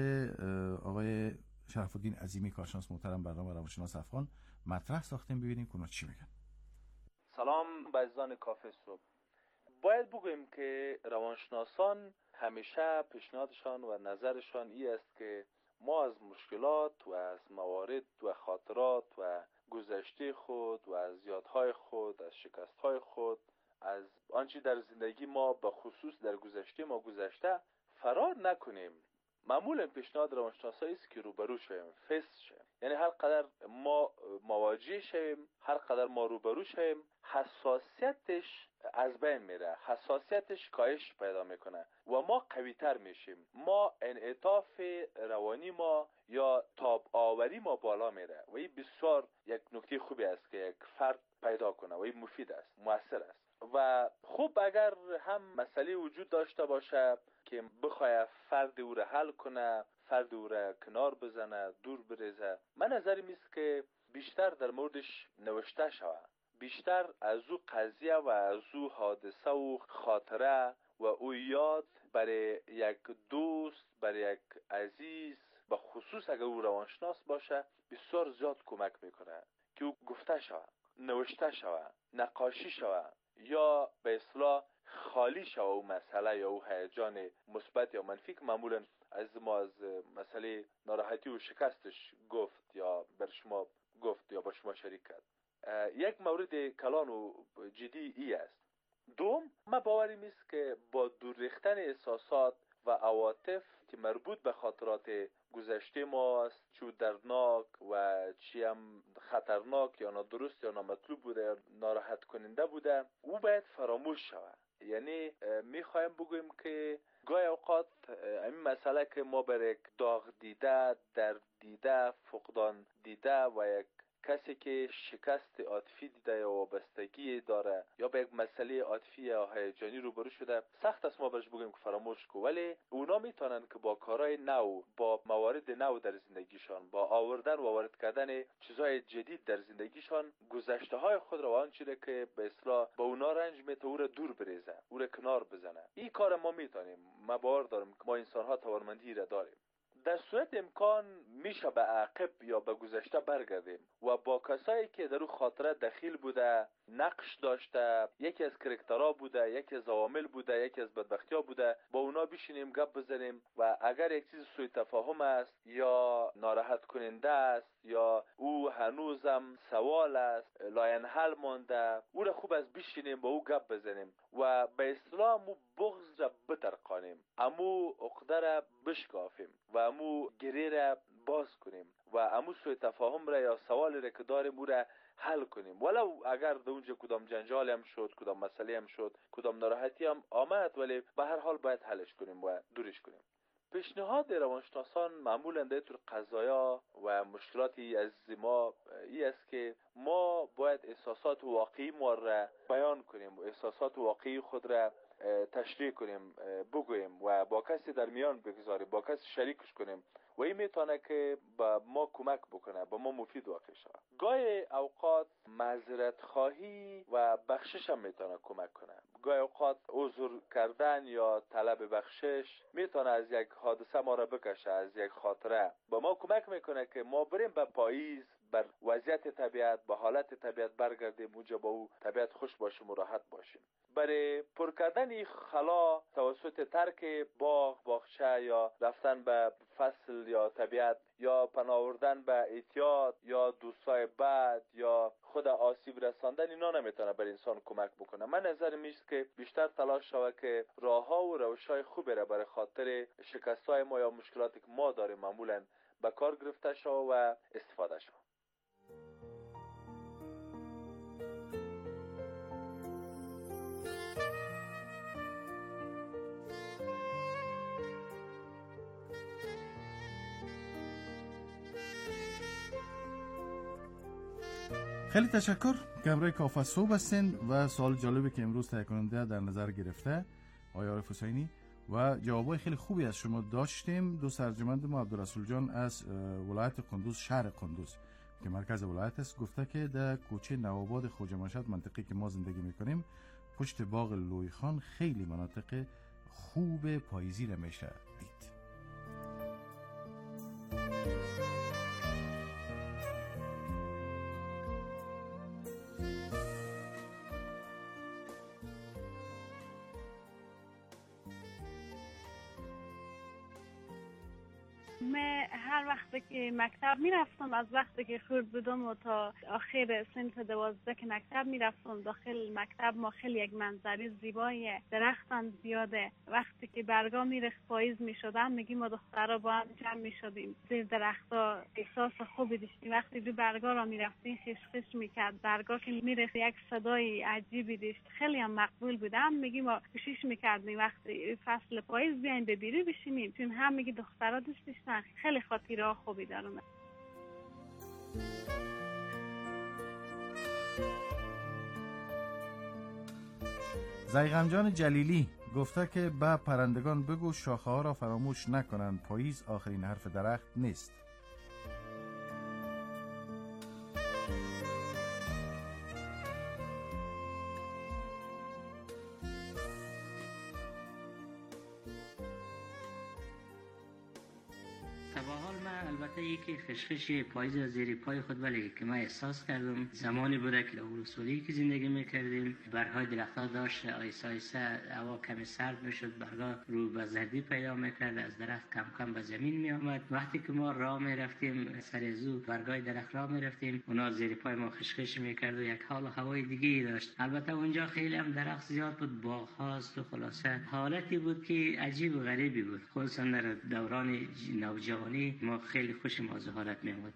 آقای شرف الدین عظیمی کارشناس محترم برنامه روانشناس افغان مطرح ساختیم، ببینیم که اونا چی میگن. سلام به عزیزان کافه صبح. باید بگویم که روانشناسان همیشه پیشنهادشان و نظرشان این است که ما از مشکلات و از موارد و خاطرات و گذشته خود و از یادهای خود، از شکستهای خود، از آنچه در زندگی ما به خصوص در گذشته ما گذشته فرار نکنیم. معمولا پیشنهاد روانشناسایی است که روبرو شویم، فیس شویم. یعنی هر قدر ما مواجه شویم، هر قدر ما روبرو شویم، حساسیتش از بین میره، حساسیتش کاهش پیدا میکنه و ما قوی تر میشیم. ما انعطاف روانی ما یا تاب آوری ما بالا میره و این بسیار یک نکته خوبی است که یک فرد پیدا کنه و این مفید است، مؤثر است. و خوب اگر هم مسئله وجود داشته باشه که بخواه فرد او را حل کنه، فرد او را کنار بزنه، دور بریزه، من نظرم است که بیشتر در موردش نوشته شوه، بیشتر از او قضیه و از او حادثه و خاطره و او یاد برای یک دوست، برای یک عزیز، به خصوص اگر او روانشناس باشه، بسیار زیاد کمک میکنه که او گفته شوه، نوشته شوه، نقاشی شوه یا به اصطلاح خالی شوه او مسئله یا او هیجان مثبت یا منفی که معمولا از ما از مسئله ناراحتی و شکستش گفت یا بر شما گفت یا با شما شریک کرد. یک مورد کلان و جدی ای است. دوم، من باورم است که با دور ریختن احساسات و عواطف که مربوط به خاطرات گذشته ماست، چه دردناک و چه هم خطرناک یا نادرست یا نامطلوب بوده یا ناراحت کننده بوده، او باید فراموش شود. یعنی میخوایم بگویم که گاهی اوقات این مسئله که ما بر یک داغ دیده، درد دیده، فقدان دیده و یک کسی که شکست عاطفی دیده یا وابستگی داره یا به یک مسئله عاطفی یا هیجانی روبرو شده، سخت است ما برش بگیم که فراموش کو، ولی اونا میتونن که با کارهای نو، با موارد نو در زندگیشان، با آوردن و وارد کردن چیزهای جدید در زندگیشان، گذشته های خود را و آنچه که به اصطلاح با اونا رنج میته او را دور بریزه، او را کنار بزنه. این کار ما میتونیم. من باور دارم که ما انسان ها توانمندی را داریم. در صورت امکان میشه به عقب یا به گذشته برگردیم و با کسایی که در اون خاطره دخیل بوده، نقش داشته، یکی از کرکترها بوده، یکی از عوامل بوده، یکی از بدبختی‌ها بوده، با اونا بشینیم گپ بزنیم و اگر یک چیز سوء تفاهم است یا ناراحت کننده است یا او هنوزم سوال است، لاینحل مانده، او را خوب از بشینیم با او گپ بزنیم و به اصطلاح مو بغض را بترقانیم، امو عقده را بشکافیم و امو گره را باز کنیم و امو سوء تفاهم را یا سوالی را که داریم او را حل کنیم، ولو اگر در اونجا کدام جنجال هم شد، کدام مسئله هم شد، کدام ناراحتی هم آمد، ولی به هر حال باید حلش کنیم و دورش کنیم. پیشنهاد روانشناسان معمولا در طور قضایا و مشکلاتی از ما ای است که ما باید احساسات واقعی ما را بیان کنیم و احساسات واقعی خود را تشریح کنیم، بگوییم و با کسی در میان بگذاریم، با کسی شریکش کنیم و این میتونه که با ما کمک بکنه، با ما مفید واقع شود. گاهی اوقات معذرت خواهی و بخشش هم میتونه کمک کنه. گاهی اوقات عذر کردن یا طلب بخشش میتونه از یک حادثه ما را بکشه، از یک خاطره. با ما کمک میکنه که ما بریم به پاییز، بر وضعیت طبیعت، به حالت طبیعت برگردیم، اونجا با او طبیعت خوش باشیم و راحت باشیم. برای پر کردن خلا توسط ترک باغ، باغچه یا رفتن به فصل یا طبیعت یا پناه آوردن به اعتیاد یا دوستای بد یا خود آسیب رساندن، اینا نمیتونه بر انسان کمک بکنه. من نظر میست که بیشتر تلاش شود که راهها و روش‌های خوبی را برای خاطر شکست‌های ما یا مشکلاتی که ما داریم معمولاً به کار گرفته شود و استفاده شود. خیلی تشکر که همراه کافه صبح هستین و سوال جالبی که امروز تهیه کننده در نظر گرفته آقای عارف حسینی و جوابای خیلی خوبی از شما داشتیم. دوست ارجمند ما عبدالرسول جان از ولایت قندوز، شهر قندوز که مرکز ولایت است، گفته که در کوچه نوآباد خواجه مشهد، منطقه که ما زندگی میکنیم، پشت باغ لویخان خیلی مناطق خوب پاییزی را میشه دید. من هر وقت که مکتب میرفتم، از وقتی که خورد بودم و تا آخر صنف 12 که مکتب میرفتم، داخل مکتب ما خیلی یک منظره زیبای درختان زیاده. وقتی که برگا میرخت پاییز میشدم، میگیم ما دخترها با هم جمع میشدیم زیر درختا، احساس خوبی داشتیم. وقتی رو برگا را میرفتیم خشخش میکرد، برگا که میرخت یک صدای عجیبی داشت، خیلی هم مقبول بودم. میگیم ما کوشش میکردیم وقتی فصل پاییز بیایم به بیرو بشینیم، چون هم میگی دخترها دوست داشتن. خیلی خاطره خوبی دارم. زیغمجان جلیلی گفته که به پرندگان بگو شاخه ها را فراموش نکنند، پاییز آخرین حرف درخت نیست. البته یکی خشخش پاییز از زیر پای خود، ولی که من احساس کردم زمانی بوده که در اروسولی که زندگی میکردیم، برگهای درختها داشت آیسته آیسته هوا کمی سرد میشد، برگها رو به زردی پیدا میکرد، از درخت کم کم به زمین میآمد. وقتی که ما راه میرفتیم سر زو برگهای درخت راه میرفتیم، اونا زیر پای ما خشخش میکرد و یک حال هوای دیگه داشت. البته اونجا خیلی هم درخت زیاد بود، باغ هاست و خلاصه حالتی بود که عجیب و غریبی بود. خصوصا در دوران نوجوانی ما خیلی خوشم از حالت می‌آمد.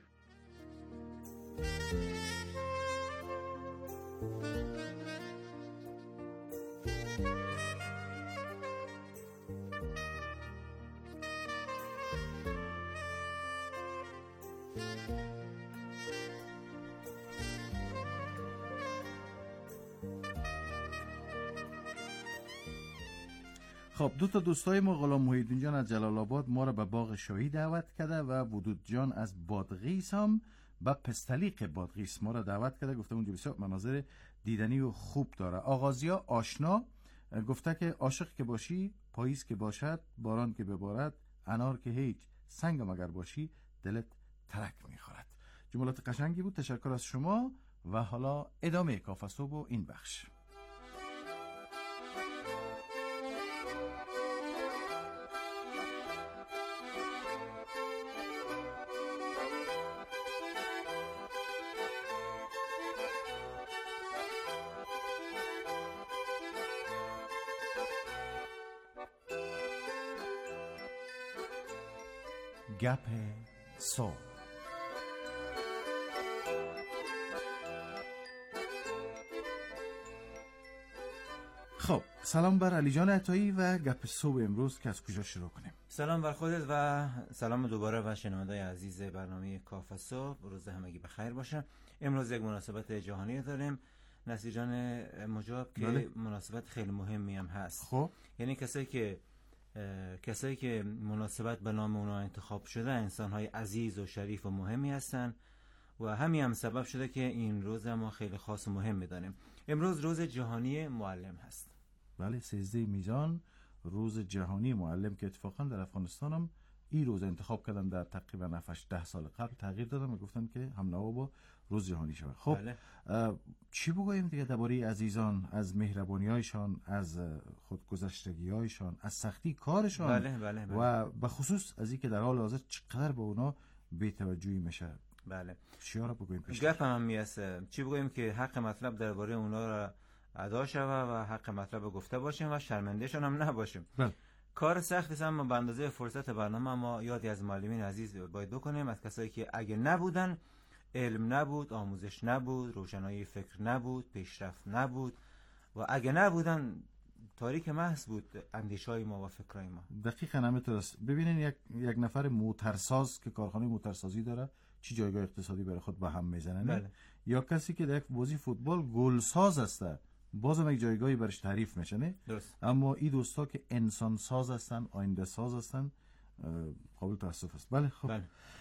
خب دو تا دوستای ما، غلام محیدین جان از جلال آباد ما را به باغ شاهی دعوت کرده و ودود جان از بادغیس هم به پستلیق بادغیس ما را دعوت کرده، گفته اونجا بسیار مناظر دیدنی و خوب داره. آغازیا آشنا گفته که عاشق که باشی، پاییز که باشد، باران که ببارد، انار که هیچ، سنگم اگر باشی دلت ترک میخورد. جملات قشنگی بود، تشکر از شما. و حالا ادامه کافه صبح و این بخش. گپ صبح. خب سلام بر علی جان عطایی و گپ صبح امروز که از کجا شروع کنیم؟ سلام بر خودت و سلام دوباره و شنوندای عزیز برنامه کافه صبح. روز همگی بخیر باشه. امروز یک مناسبت جهانی داریم نصیر جان مجاب که بله. مناسبت خیلی مهمی هم هست. خب یعنی کسایی که مناسبت به نام اونا انتخاب شده انسان‌های عزیز و شریف و مهمی هستن و همین هم سبب شده که این روز ما خیلی خاص و مهم می‌دانیم. امروز روز جهانی معلم هست. بله 13 میزان روز جهانی معلم که اتفاقا در افغانستان هم این روز انتخاب کردن در تقریبا 7-10 سال قبل تغییر دادن و گفتن که هم نوا با روز جهانی شود. خب بله. چی بگوییم دیگه درباره عزیزان، از مهربانی‌هایشان، از خودگذشتگی‌هایشان، از سختی کارشان بله. و به خصوص از اینکه در حال حاضر چقدر به اونا بی‌توجهی میشه. بله. چیا را بگوییم پیش؟ گپ هم میاسه. چی بگوییم که حق مطلب درباره اونا را ادا شود و حق مطلب گفته باشیم و شرمندهشون هم نباشیم. بله. کار سخت است اما به اندازه فرصت برنامه ما یادی از معلمین عزیز باید بکنیم، از کسایی که اگه نبودن علم نبود، آموزش نبود، روشنایی فکر نبود، پیشرفت نبود و اگه نبودن تاریک محض بود اندیشه‌های ما و فکرهای ما. دقیقاً همینطور است. ببینین یک نفر موتورساز که کارخانه موتورسازی داره چی جایگاه اقتصادی برای خود به هم میزنه. بله. یا کسی که در یک بازی فوتبال گلساز است بازم یک جایگاهی برش تعریف میشه نه؟ درست. اما این دوستا که انسان ساز هستن، آینده ساز هستن، قابل تاسف است. بله خب بله.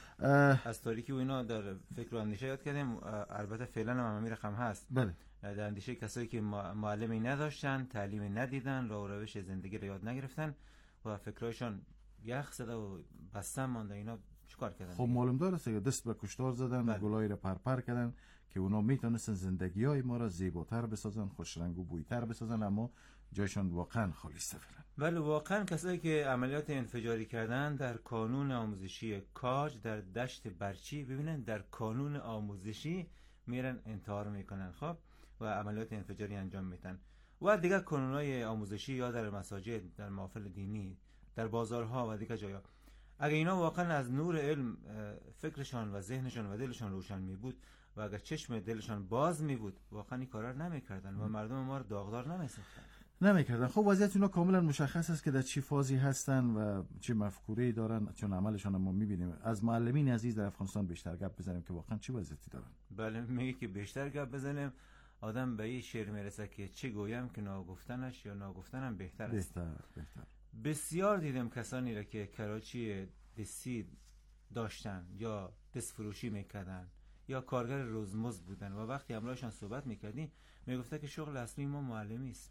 از تاریکی و اینا در فکر و اندیشه یاد کردیم. البته فعلا هم همین رقم هست. بله. در اندیشه کسایی که معلمی نداشتن، تعلیمی ندیدن، راه و روش زندگی رو یاد نگرفتن و فکرایشان یخ زده و بستن مانده، اینا چیکار کردن؟ خب معلوم داره که دست به کشتار زدن، بله. گلای رو پرپر کردن که اونا میتونستن زندگی‌های ما را زیباتر بسازن، خوش رنگ و بویتر بسازن، اما جایشان واقعا خالی است فعلا. بله واقعا کسایی که عملیات انفجاری کردن در کانون آموزشی کاج در دشت برچی، ببینن در کانون آموزشی میرن انتحار میکنن خب و عملیات انفجاری انجام میدن و دیگه کانونهای آموزشی یا در مساجد، در محافل دینی، در بازارها و دیگه جاها. اگه اینا واقعا از نور علم فکرشان و ذهنشان و دلشان روشن می بود و اگر چشم دلشان باز می بود واقعا این کارا رو نمیکردن و مردم ما رو داغدار نمیکردن. خب وضعیت اینا کاملا مشخص است که در چی فازی هستن و چه مفکوره‌ای دارن، چون عملشان ما میبینیم. از معلمین عزیز در افغانستان بیشتر گپ بزنیم که واقعا چه وضعیتی دارن. بله میگه که بیشتر گپ بزنیم. آدم به این شعر میرسه که چه گویم که ناگفتنش یا ناگفتنم بهتر است. بهتر. بسیار دیدم کسانی را که کراچی دستی داشتن یا دست فروشی میکردن یا کارگر روزمزد بودن و وقتی همراهشان صحبت میکردیم میگفته که شغل اصلی ما معلمی است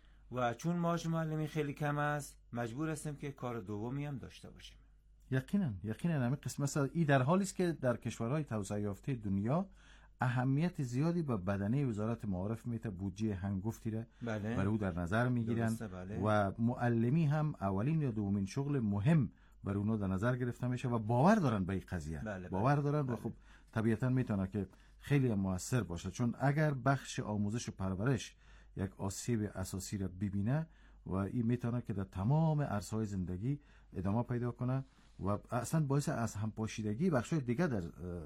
و چون معاش معلمی خیلی کم است مجبور هستیم که کار دومی هم داشته باشیم. یقینا همین قسم است. این در حالی است که در کشورهای توسعه یافته دنیا اهمیت زیادی به بدنه وزارت معارف میته، بودجه هنگفتی را برای او در نظر میگیرن و معلمی هم اولین یا دومین شغل مهم برای اونها در نظر گرفته میشه و باور دارن به این قضیه. باور دارن و خب طبیعتا میتونه که خیلی موثر باشه، چون اگر بخش آموزش و پرورش یک آسیب اساسی را ببینه و این میتونه که در تمام عرصه‌های زندگی ادامه پیدا کنه و اصلا باعث از همپاشیدگی بخش‌های دیگه در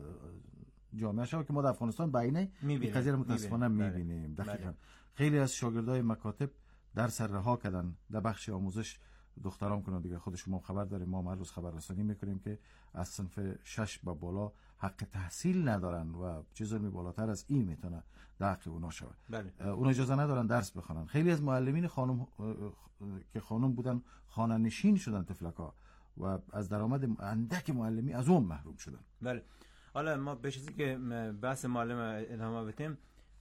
جامعه شما که ما در افغانستان بعینه این قضیه رو متاسفانه میبینیم. دقیقاً خیلی از شاگردای مکاتب درس رها کردن در بخش آموزش. دختران کنن دیگه خود شما خبر داریم، ما هر روز خبررسانی میکنیم که از صنف 6 به بالا حق تحصیل ندارن و چیزی بالاتر از این میتونه در حق اونا شود. اونا اجازه ندارن درس بخونن. خیلی از معلمین خانم که خانم بودن خانه نشین شدن تفلکا و از درآمد اندک معلمی از اون محروم شدن. بله. حالا ما به چیزی که بحث معلم ادامه بدیم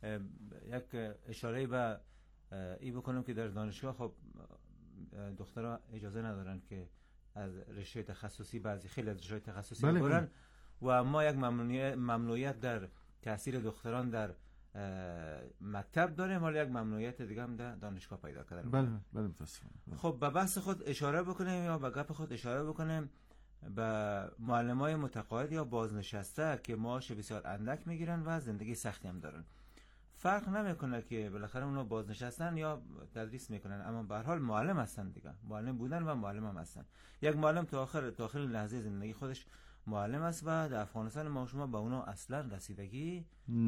یک اشاره به این بکنم که در دانشگاه خب دخترها اجازه ندارن که از رشته تخصصی، بعضی خیلی از رشته تخصصی میبرن و ما یک ممنوعیت در تحصیل دختران در مکتب داریم، ولی یک ممنوعیت دیگه هم در دانشگاه پیدا کردن. بله متاسفم. خب به بحث خود اشاره بکنیم یا به گپ خود اشاره بکنیم، به معلمای متقاعد یا بازنشسته که معاش بسیار اندک میگیرن و زندگی سختی هم دارن. فرق نمیکنه که بالاخره اونا بازنشستن یا تدریس میکنن، اما به هر حال معلم هستن دیگه، معلم بودن و معلم هم هستن. یک معلم تا آخر لحظه زندگی خودش معلم است و در افغانستان ما شما به اونا اصلا رسیدگی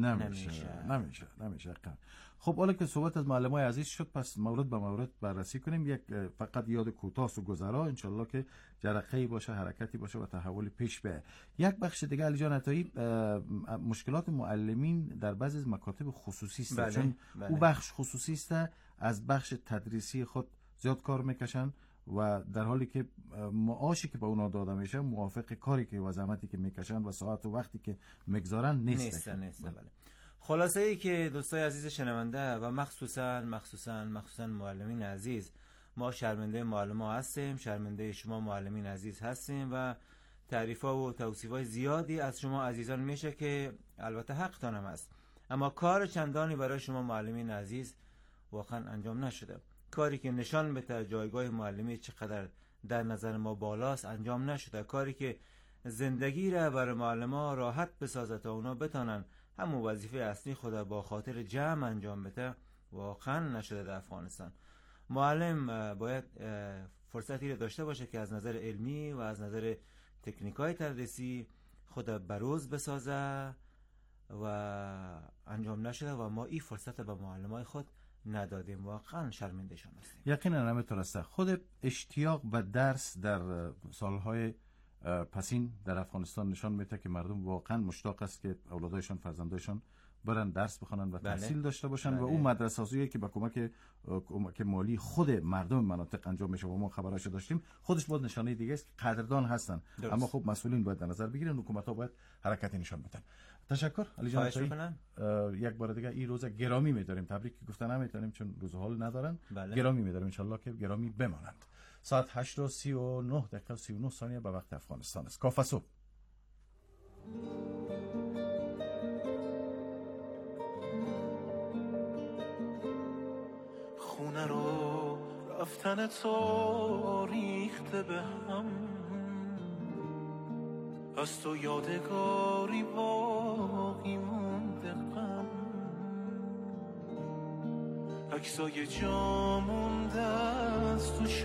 نمیشه. خب حالا که صحبت از معلمای عزیز شد، پس مورد به مورد بررسی کنیم. یک فقط یاد کوتاه و گذرا، انشالله که جرقه‌ای باشه، حرکتی باشه و تحولی پیش بره. یک بخش دیگه علی جان عطایی، مشکلات معلمین در بعضی از مکاتب خصوصی است. چون او بخش خصوصی است، از بخش تدریسی خود زیاد کار میکشن و در حالی که معاشی که به اونا داده میشه موافق کاری که و زحمتی که میکشن و ساعت و وقتی که میگذارن نیست. بله. خلاصه ای که دوستای عزیز شنونده و مخصوصا معلمین عزیز، ما شرمنده معلم‌ها هستیم، شرمنده شما معلمین عزیز هستیم و تعریف‌ها و توصیف‌های زیادی از شما عزیزان میشه که البته حقتان هم است، اما کار چندانی برای شما معلمین عزیز واقعا انجام نشده. کاری که نشان بده جایگاه معلمی چقدر در نظر ما بالاست انجام نشده. کاری که زندگی را برای معلم‌ها راحت بسازه تا اونا بتونن همون وظیفه اصلی خود با خاطر جمع انجام بده واقعا نشده در افغانستان. معلم باید فرصتی را داشته باشه که از نظر علمی و از نظر تکنیک‌های تدریسی خود بروز بسازه و انجام نشده و ما این فرصت به معلمای خود ندادیم. واقعا شرمنده‌شان هستیم. یقینا همینطور است. خود اشتیاق و درس در سالهای پسین در افغانستان نشان میده که مردم واقعا مشتاق است که اولادایشان، فرزندایشان برن درس بخونن و تحصیل داشته باشن و اون مدرسه‌ای که با کمک مالی خود مردم مناطق انجام میشه و ما خبراشو داشتیم، خودش بود نشانه دیگه است که قدردان هستن. اما خب مسئولین باید در نظر بگیرن، حکومت‌ها باید حرکتی نشان بدن. تشکر علی جان. یک بار دیگه این روز گرامی می‌داریم، تبریک گفتن نمی‌تونیم چون روز حال ندارن. گرامی می‌داریم، ان شاءالله که گرامی بمانند. ساعت 8:39 و 39 ثانیه به وقت افغانستان است. کافه صبح. خونه رو رفتن تو ریخته به هم، از تو یادگاری باقی مونده غم، عکسای جا مونده از تو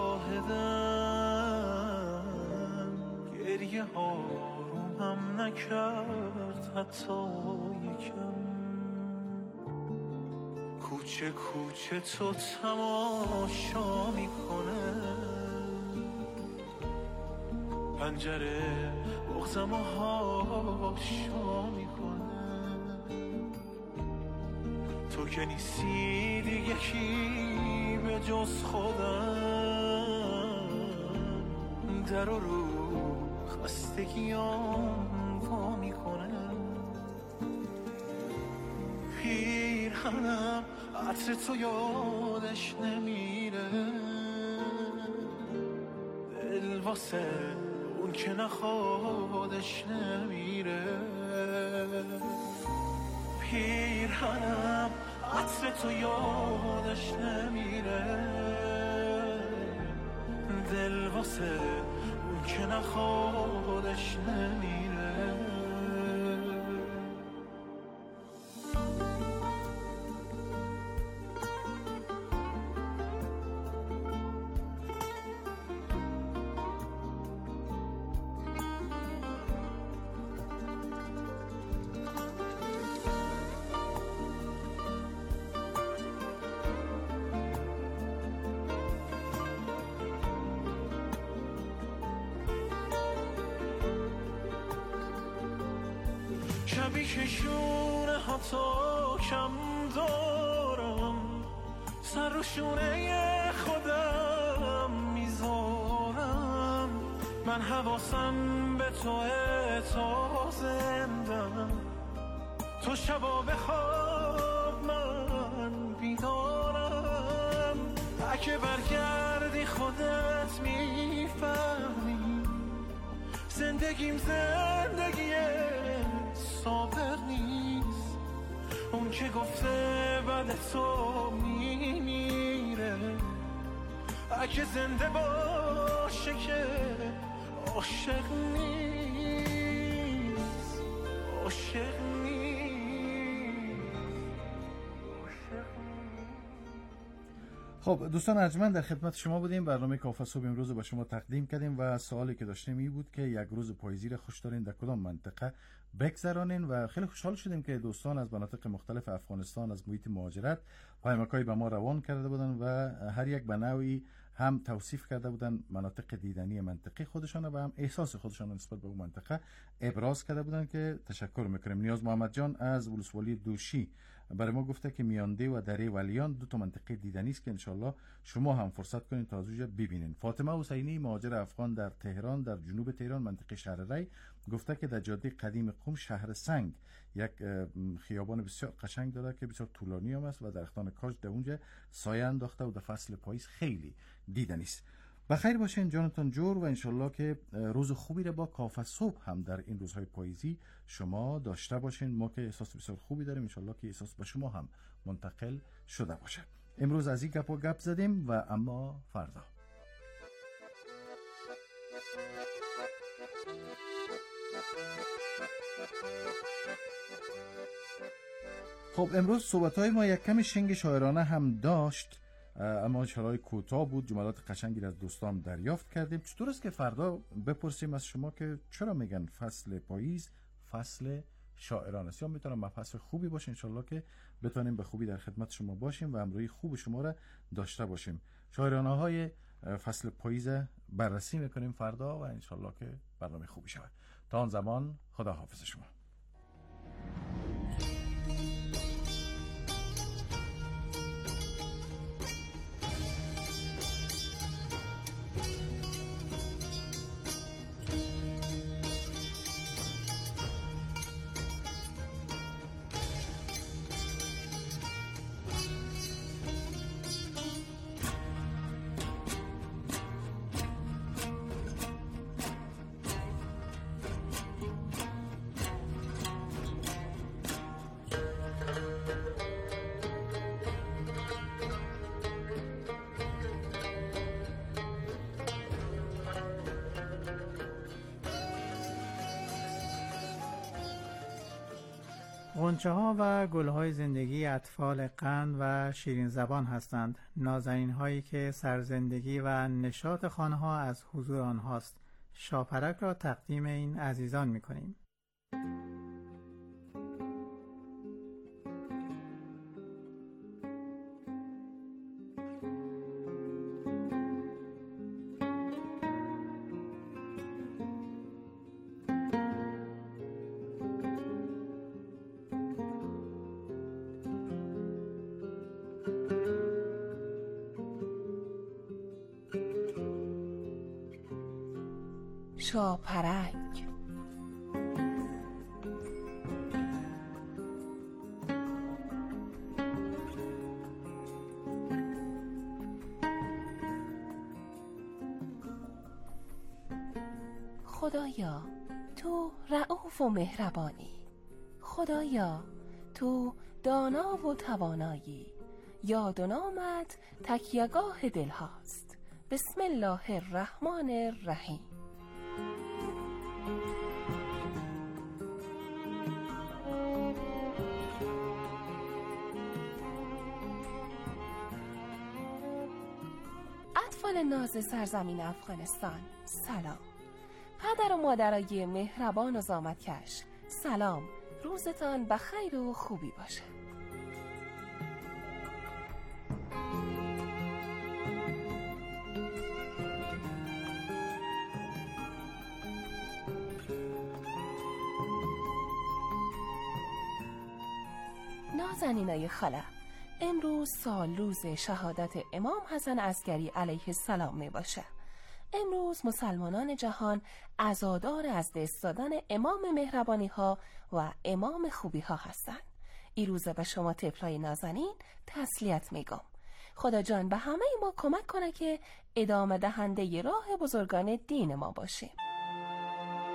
شاهدم، گریه ها رو هم نکرد حتی یکم، کوچه کوچه تو تماشا میکنه، پنجره بغزم و هاشا میکنه، تو که نیستی دیگه کی به جز خودم، در رو خستگیام وا میکنه، پیرهنم عطر تو یادش نمیره، دل واسه اون که نخوادش نمیره، پیرهنم عطر تو یادش نمیره، دل واسه اون که نخوادش نمیره. شبی که شونه ها تا کم دارم، سر رو شونه خودم میذارم، من حواسم به تو تا زندم، تو شبا بخواب من بیدارم، اگه برگردی خودت میفهمی زندگیم زندگی سابق نیست، اون که گفته بعد تو میمیره، اگه زنده باشه که عاشق نیست، عاشق نیست. خب دوستان ارجمند، در خدمت شما بودیم. برنامه کافه صبح امروز رو با شما تقدیم کردیم و سوالی که داشتیم این بود که یک روز پاییزی را خوش دارین در کدام منطقه بگذرانین و خیلی خوشحال شدیم که دوستان از مناطق مختلف افغانستان از محیط مهاجرت پیامک‌های به ما روان کرده بودن و هر یک به نوعی هم توصیف کرده بودن مناطق دیدنی منطقی خودشان و هم احساس خودشان نسبت به اون منطقه ابراز کرده بودن که تشکر میکنیم. نیاز محمد جان از ولسوالی دوشی برای ما گفته که میانده و دره ولیان دو تا منطقه دیدنی است که انشالله شما هم فرصت کنین تا ازوجا ببینین. فاطمه حسینی مهاجر افغان در تهران در جنوب تهران منطقه شهر ری گفته که در جاده قدیم قم شهر سنگ یک خیابان بسیار قشنگ داره که بسیار طولانی هم است و درختان کاج در اونجا سایه انداخته و در فصل پاییز خیلی دیدنی است. بخیر باشین جانتان جور و انشالله که روز خوبی را با کافه صبح هم در این روزهای پاییزی شما داشته باشین. ما که احساس بسیار خوبی داریم، انشالله که احساس به شما هم منتقل شده باشه. امروز از این گپ زدیم و اما فردا خب امروز صحبت‌های ما یک کمی شنگ شاعرانه هم داشت، اما شعرهای کوتاه بود. جملات قشنگی از دوستان دریافت کردیم. چطور است که فردا بپرسیم از شما که چرا میگن فصل پاییز فصل شاعران است؟ یا میتونم مبحث خوبی باشه انشالله که بتونیم به خوبی در خدمت شما باشیم و همراهی خوب شما را داشته باشیم. شاعرانه های فصل پاییز بررسی میکنیم فردا و انشالله که برنامه خوبی شود. تا آن زمان خدا حافظ شما. غنچه ها و گل های زندگی اطفال قند و شیرین زبان هستند. نازنین هایی که سرزندگی و نشاط خانه ها از حضور آنهاست. شاپرک را تقدیم این عزیزان می کنیم. شاپرک خدایا تو رئوف و مهربانی، خدایا تو دانا و توانایی، یاد و نامت تکیه‌گاه دل هاست. بسم الله الرحمن الرحیم. اطفال ناز سرزمین افغانستان سلام. پدر و مادرای مهربان و زامتکش سلام. روزتان بخیر و خوبی باشه. نازنینای خاله، امروز سال روز شهادت امام حسن عسکری علیه السلام می باشه. امروز مسلمانان جهان عزادار از دست دادن امام مهربانی ها و امام خوبی ها هستند. این روزه به شما طفلای نازنین تسلیت میگم. خدا جان به همه ما کمک کنه که ادامه دهنده راه بزرگان دین ما باشیم.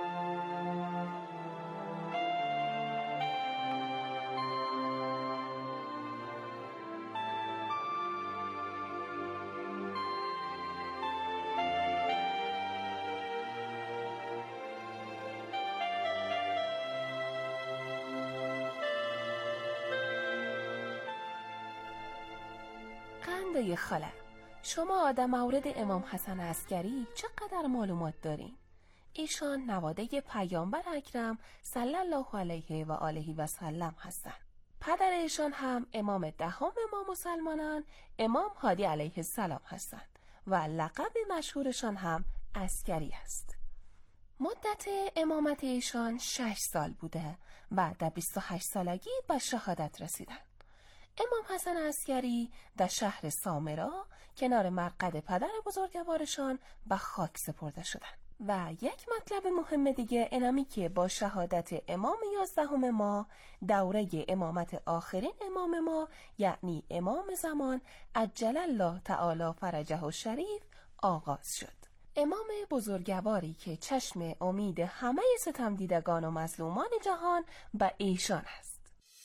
نازنینای خاله، شما در مورد امام حسن عسکری چقدر معلومات دارین؟ ایشان نواده پیامبر اکرم صلی الله علیه و آله و سلم هستند. پدر ایشان هم امام دهم ما مسلمانان امام هادی علیه السلام هستند و لقب مشهورشان هم عسکری است. مدت امامت ایشان 6 سال بوده و در 28 سالگی به شهادت رسیدند. امام حسن عسکری در شهر سامرا کنار مرقد پدر بزرگوارشان به خاک سپرده شدند. و یک مطلب مهم دیگه اینمی که با شهادت امام 11 ما دوره امامت آخرین امام ما یعنی امام زمان عجل الله تعالی فرجه الشریف آغاز شد. امام بزرگواری که چشم امید همه ستم دیدگان و مظلومان جهان به ایشان است.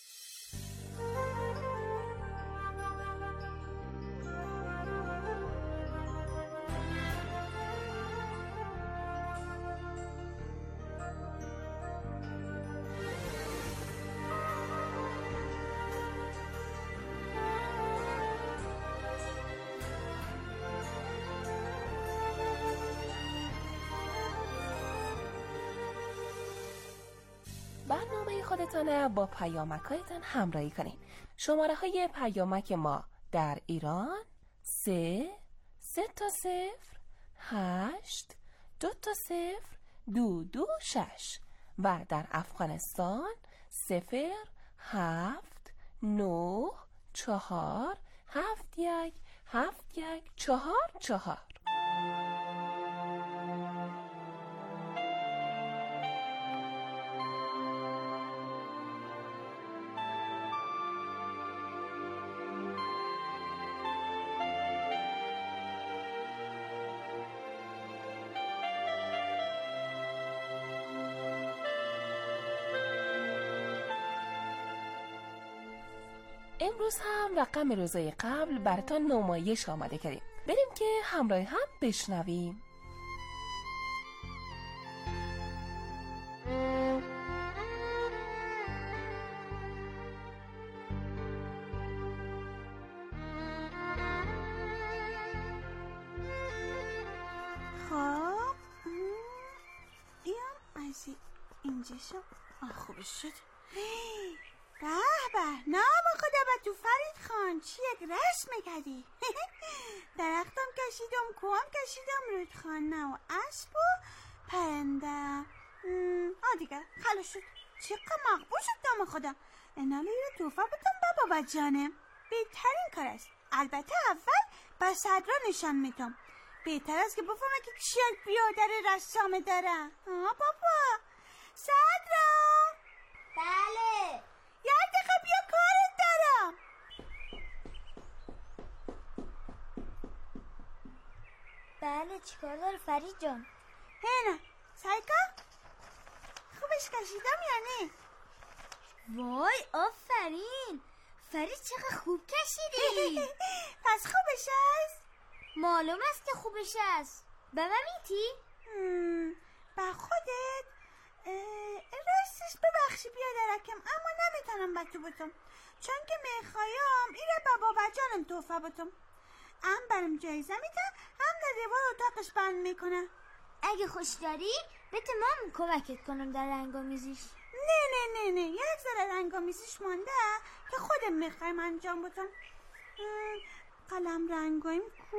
برنامه خودتان با پیامک‌هایتان همراهی کنین. شماره های پیامک ما در ایران 3 تا 0 8 2 تا 0 2 2 6 و در افغانستان 0 7 9 4 7 1 7 1 4 4. امروز هم رقم روزای قبل براتون نمایش آماده کردیم. بریم که همراه هم بشنویم. خب بیام از اینجا شد. خوبش شد. به نام خدا به تو فرید خان، چی یک رسم کردی. درختم کشیدم، کوام کشیدم، رودخانه و اسب و پرنده. دیگه خلاص شد. چقدر مقبول شد نام خدا. اناله یه توفه بتم به بابا جانم. بهترین کار است. البته اول به صدرا نشان میتم. بهتر است که بفهمه که چیک بیادر رسامه داره. بابا صدرا. بله یه دقیقه بیا کارت دارم. بله چیکار داره فرید جان؟ هنه سایکا خوبش کشیدم یا نه؟ وای آفرین فرید چقدر خوب کشیدی. پس خوبش است؟ معلوم است که خوبش است. به من میتی؟ به خودت؟ راستش ببخشی بیادرکم اما نمیتونم به تو بتم چون که میخوایم ایره به بابا جانم توفه بتم. هم برم جایزه میتن هم در دیوار اتاقش بند میکنه. اگه خوش داری بده من کمکت کنم در رنگامیزیش. نه یک ذره رنگامیزیش مانده که خودم میخوایم انجام بتم. قلم رنگایم کو؟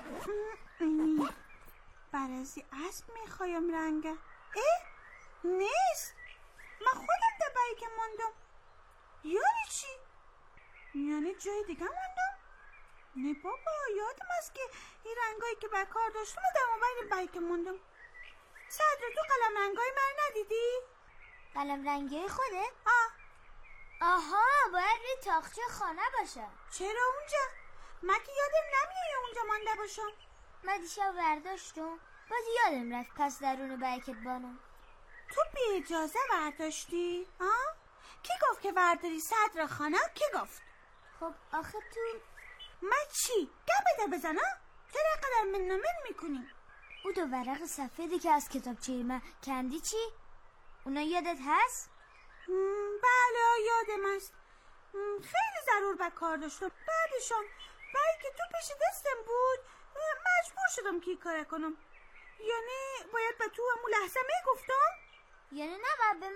برازی اسب میخوایم رنگه. نیست من خودم در بایک موندم. یعنی چی؟ یعنی جای دیگه موندم؟ نه بابا یادم است که این رنگایی که به کار داشتم در موبایل بایک موندم. صدر تو قلم رنگای من ندیدی؟ قلم رنگی خوده؟ آها باید روی تاقچه خانه باشه. چرا اونجا؟ من که یادم نمیاد اونجا مانده باشم. من دیشب برداشتم باز یادم رفت پس درون بایکت بانم. تو بی اجازه ورداشتی؟ کی گفت که ورداری صدر خانه؟ کی گفت؟ خب آخه تو من چی؟ گبه بزنم؟ چرا قدر من میکنی؟ او دو ورق سفیدی که از کتابچه من کندی چی؟ اونا یادت هست؟ بله یادم است. خیلی ضرور به کار داشتم. بعدشم برای که تو پیش دستم بود مجبور شدم که کار کنم. یعنی باید به تو همون لحظه میگفتم؟ یعنی نباید به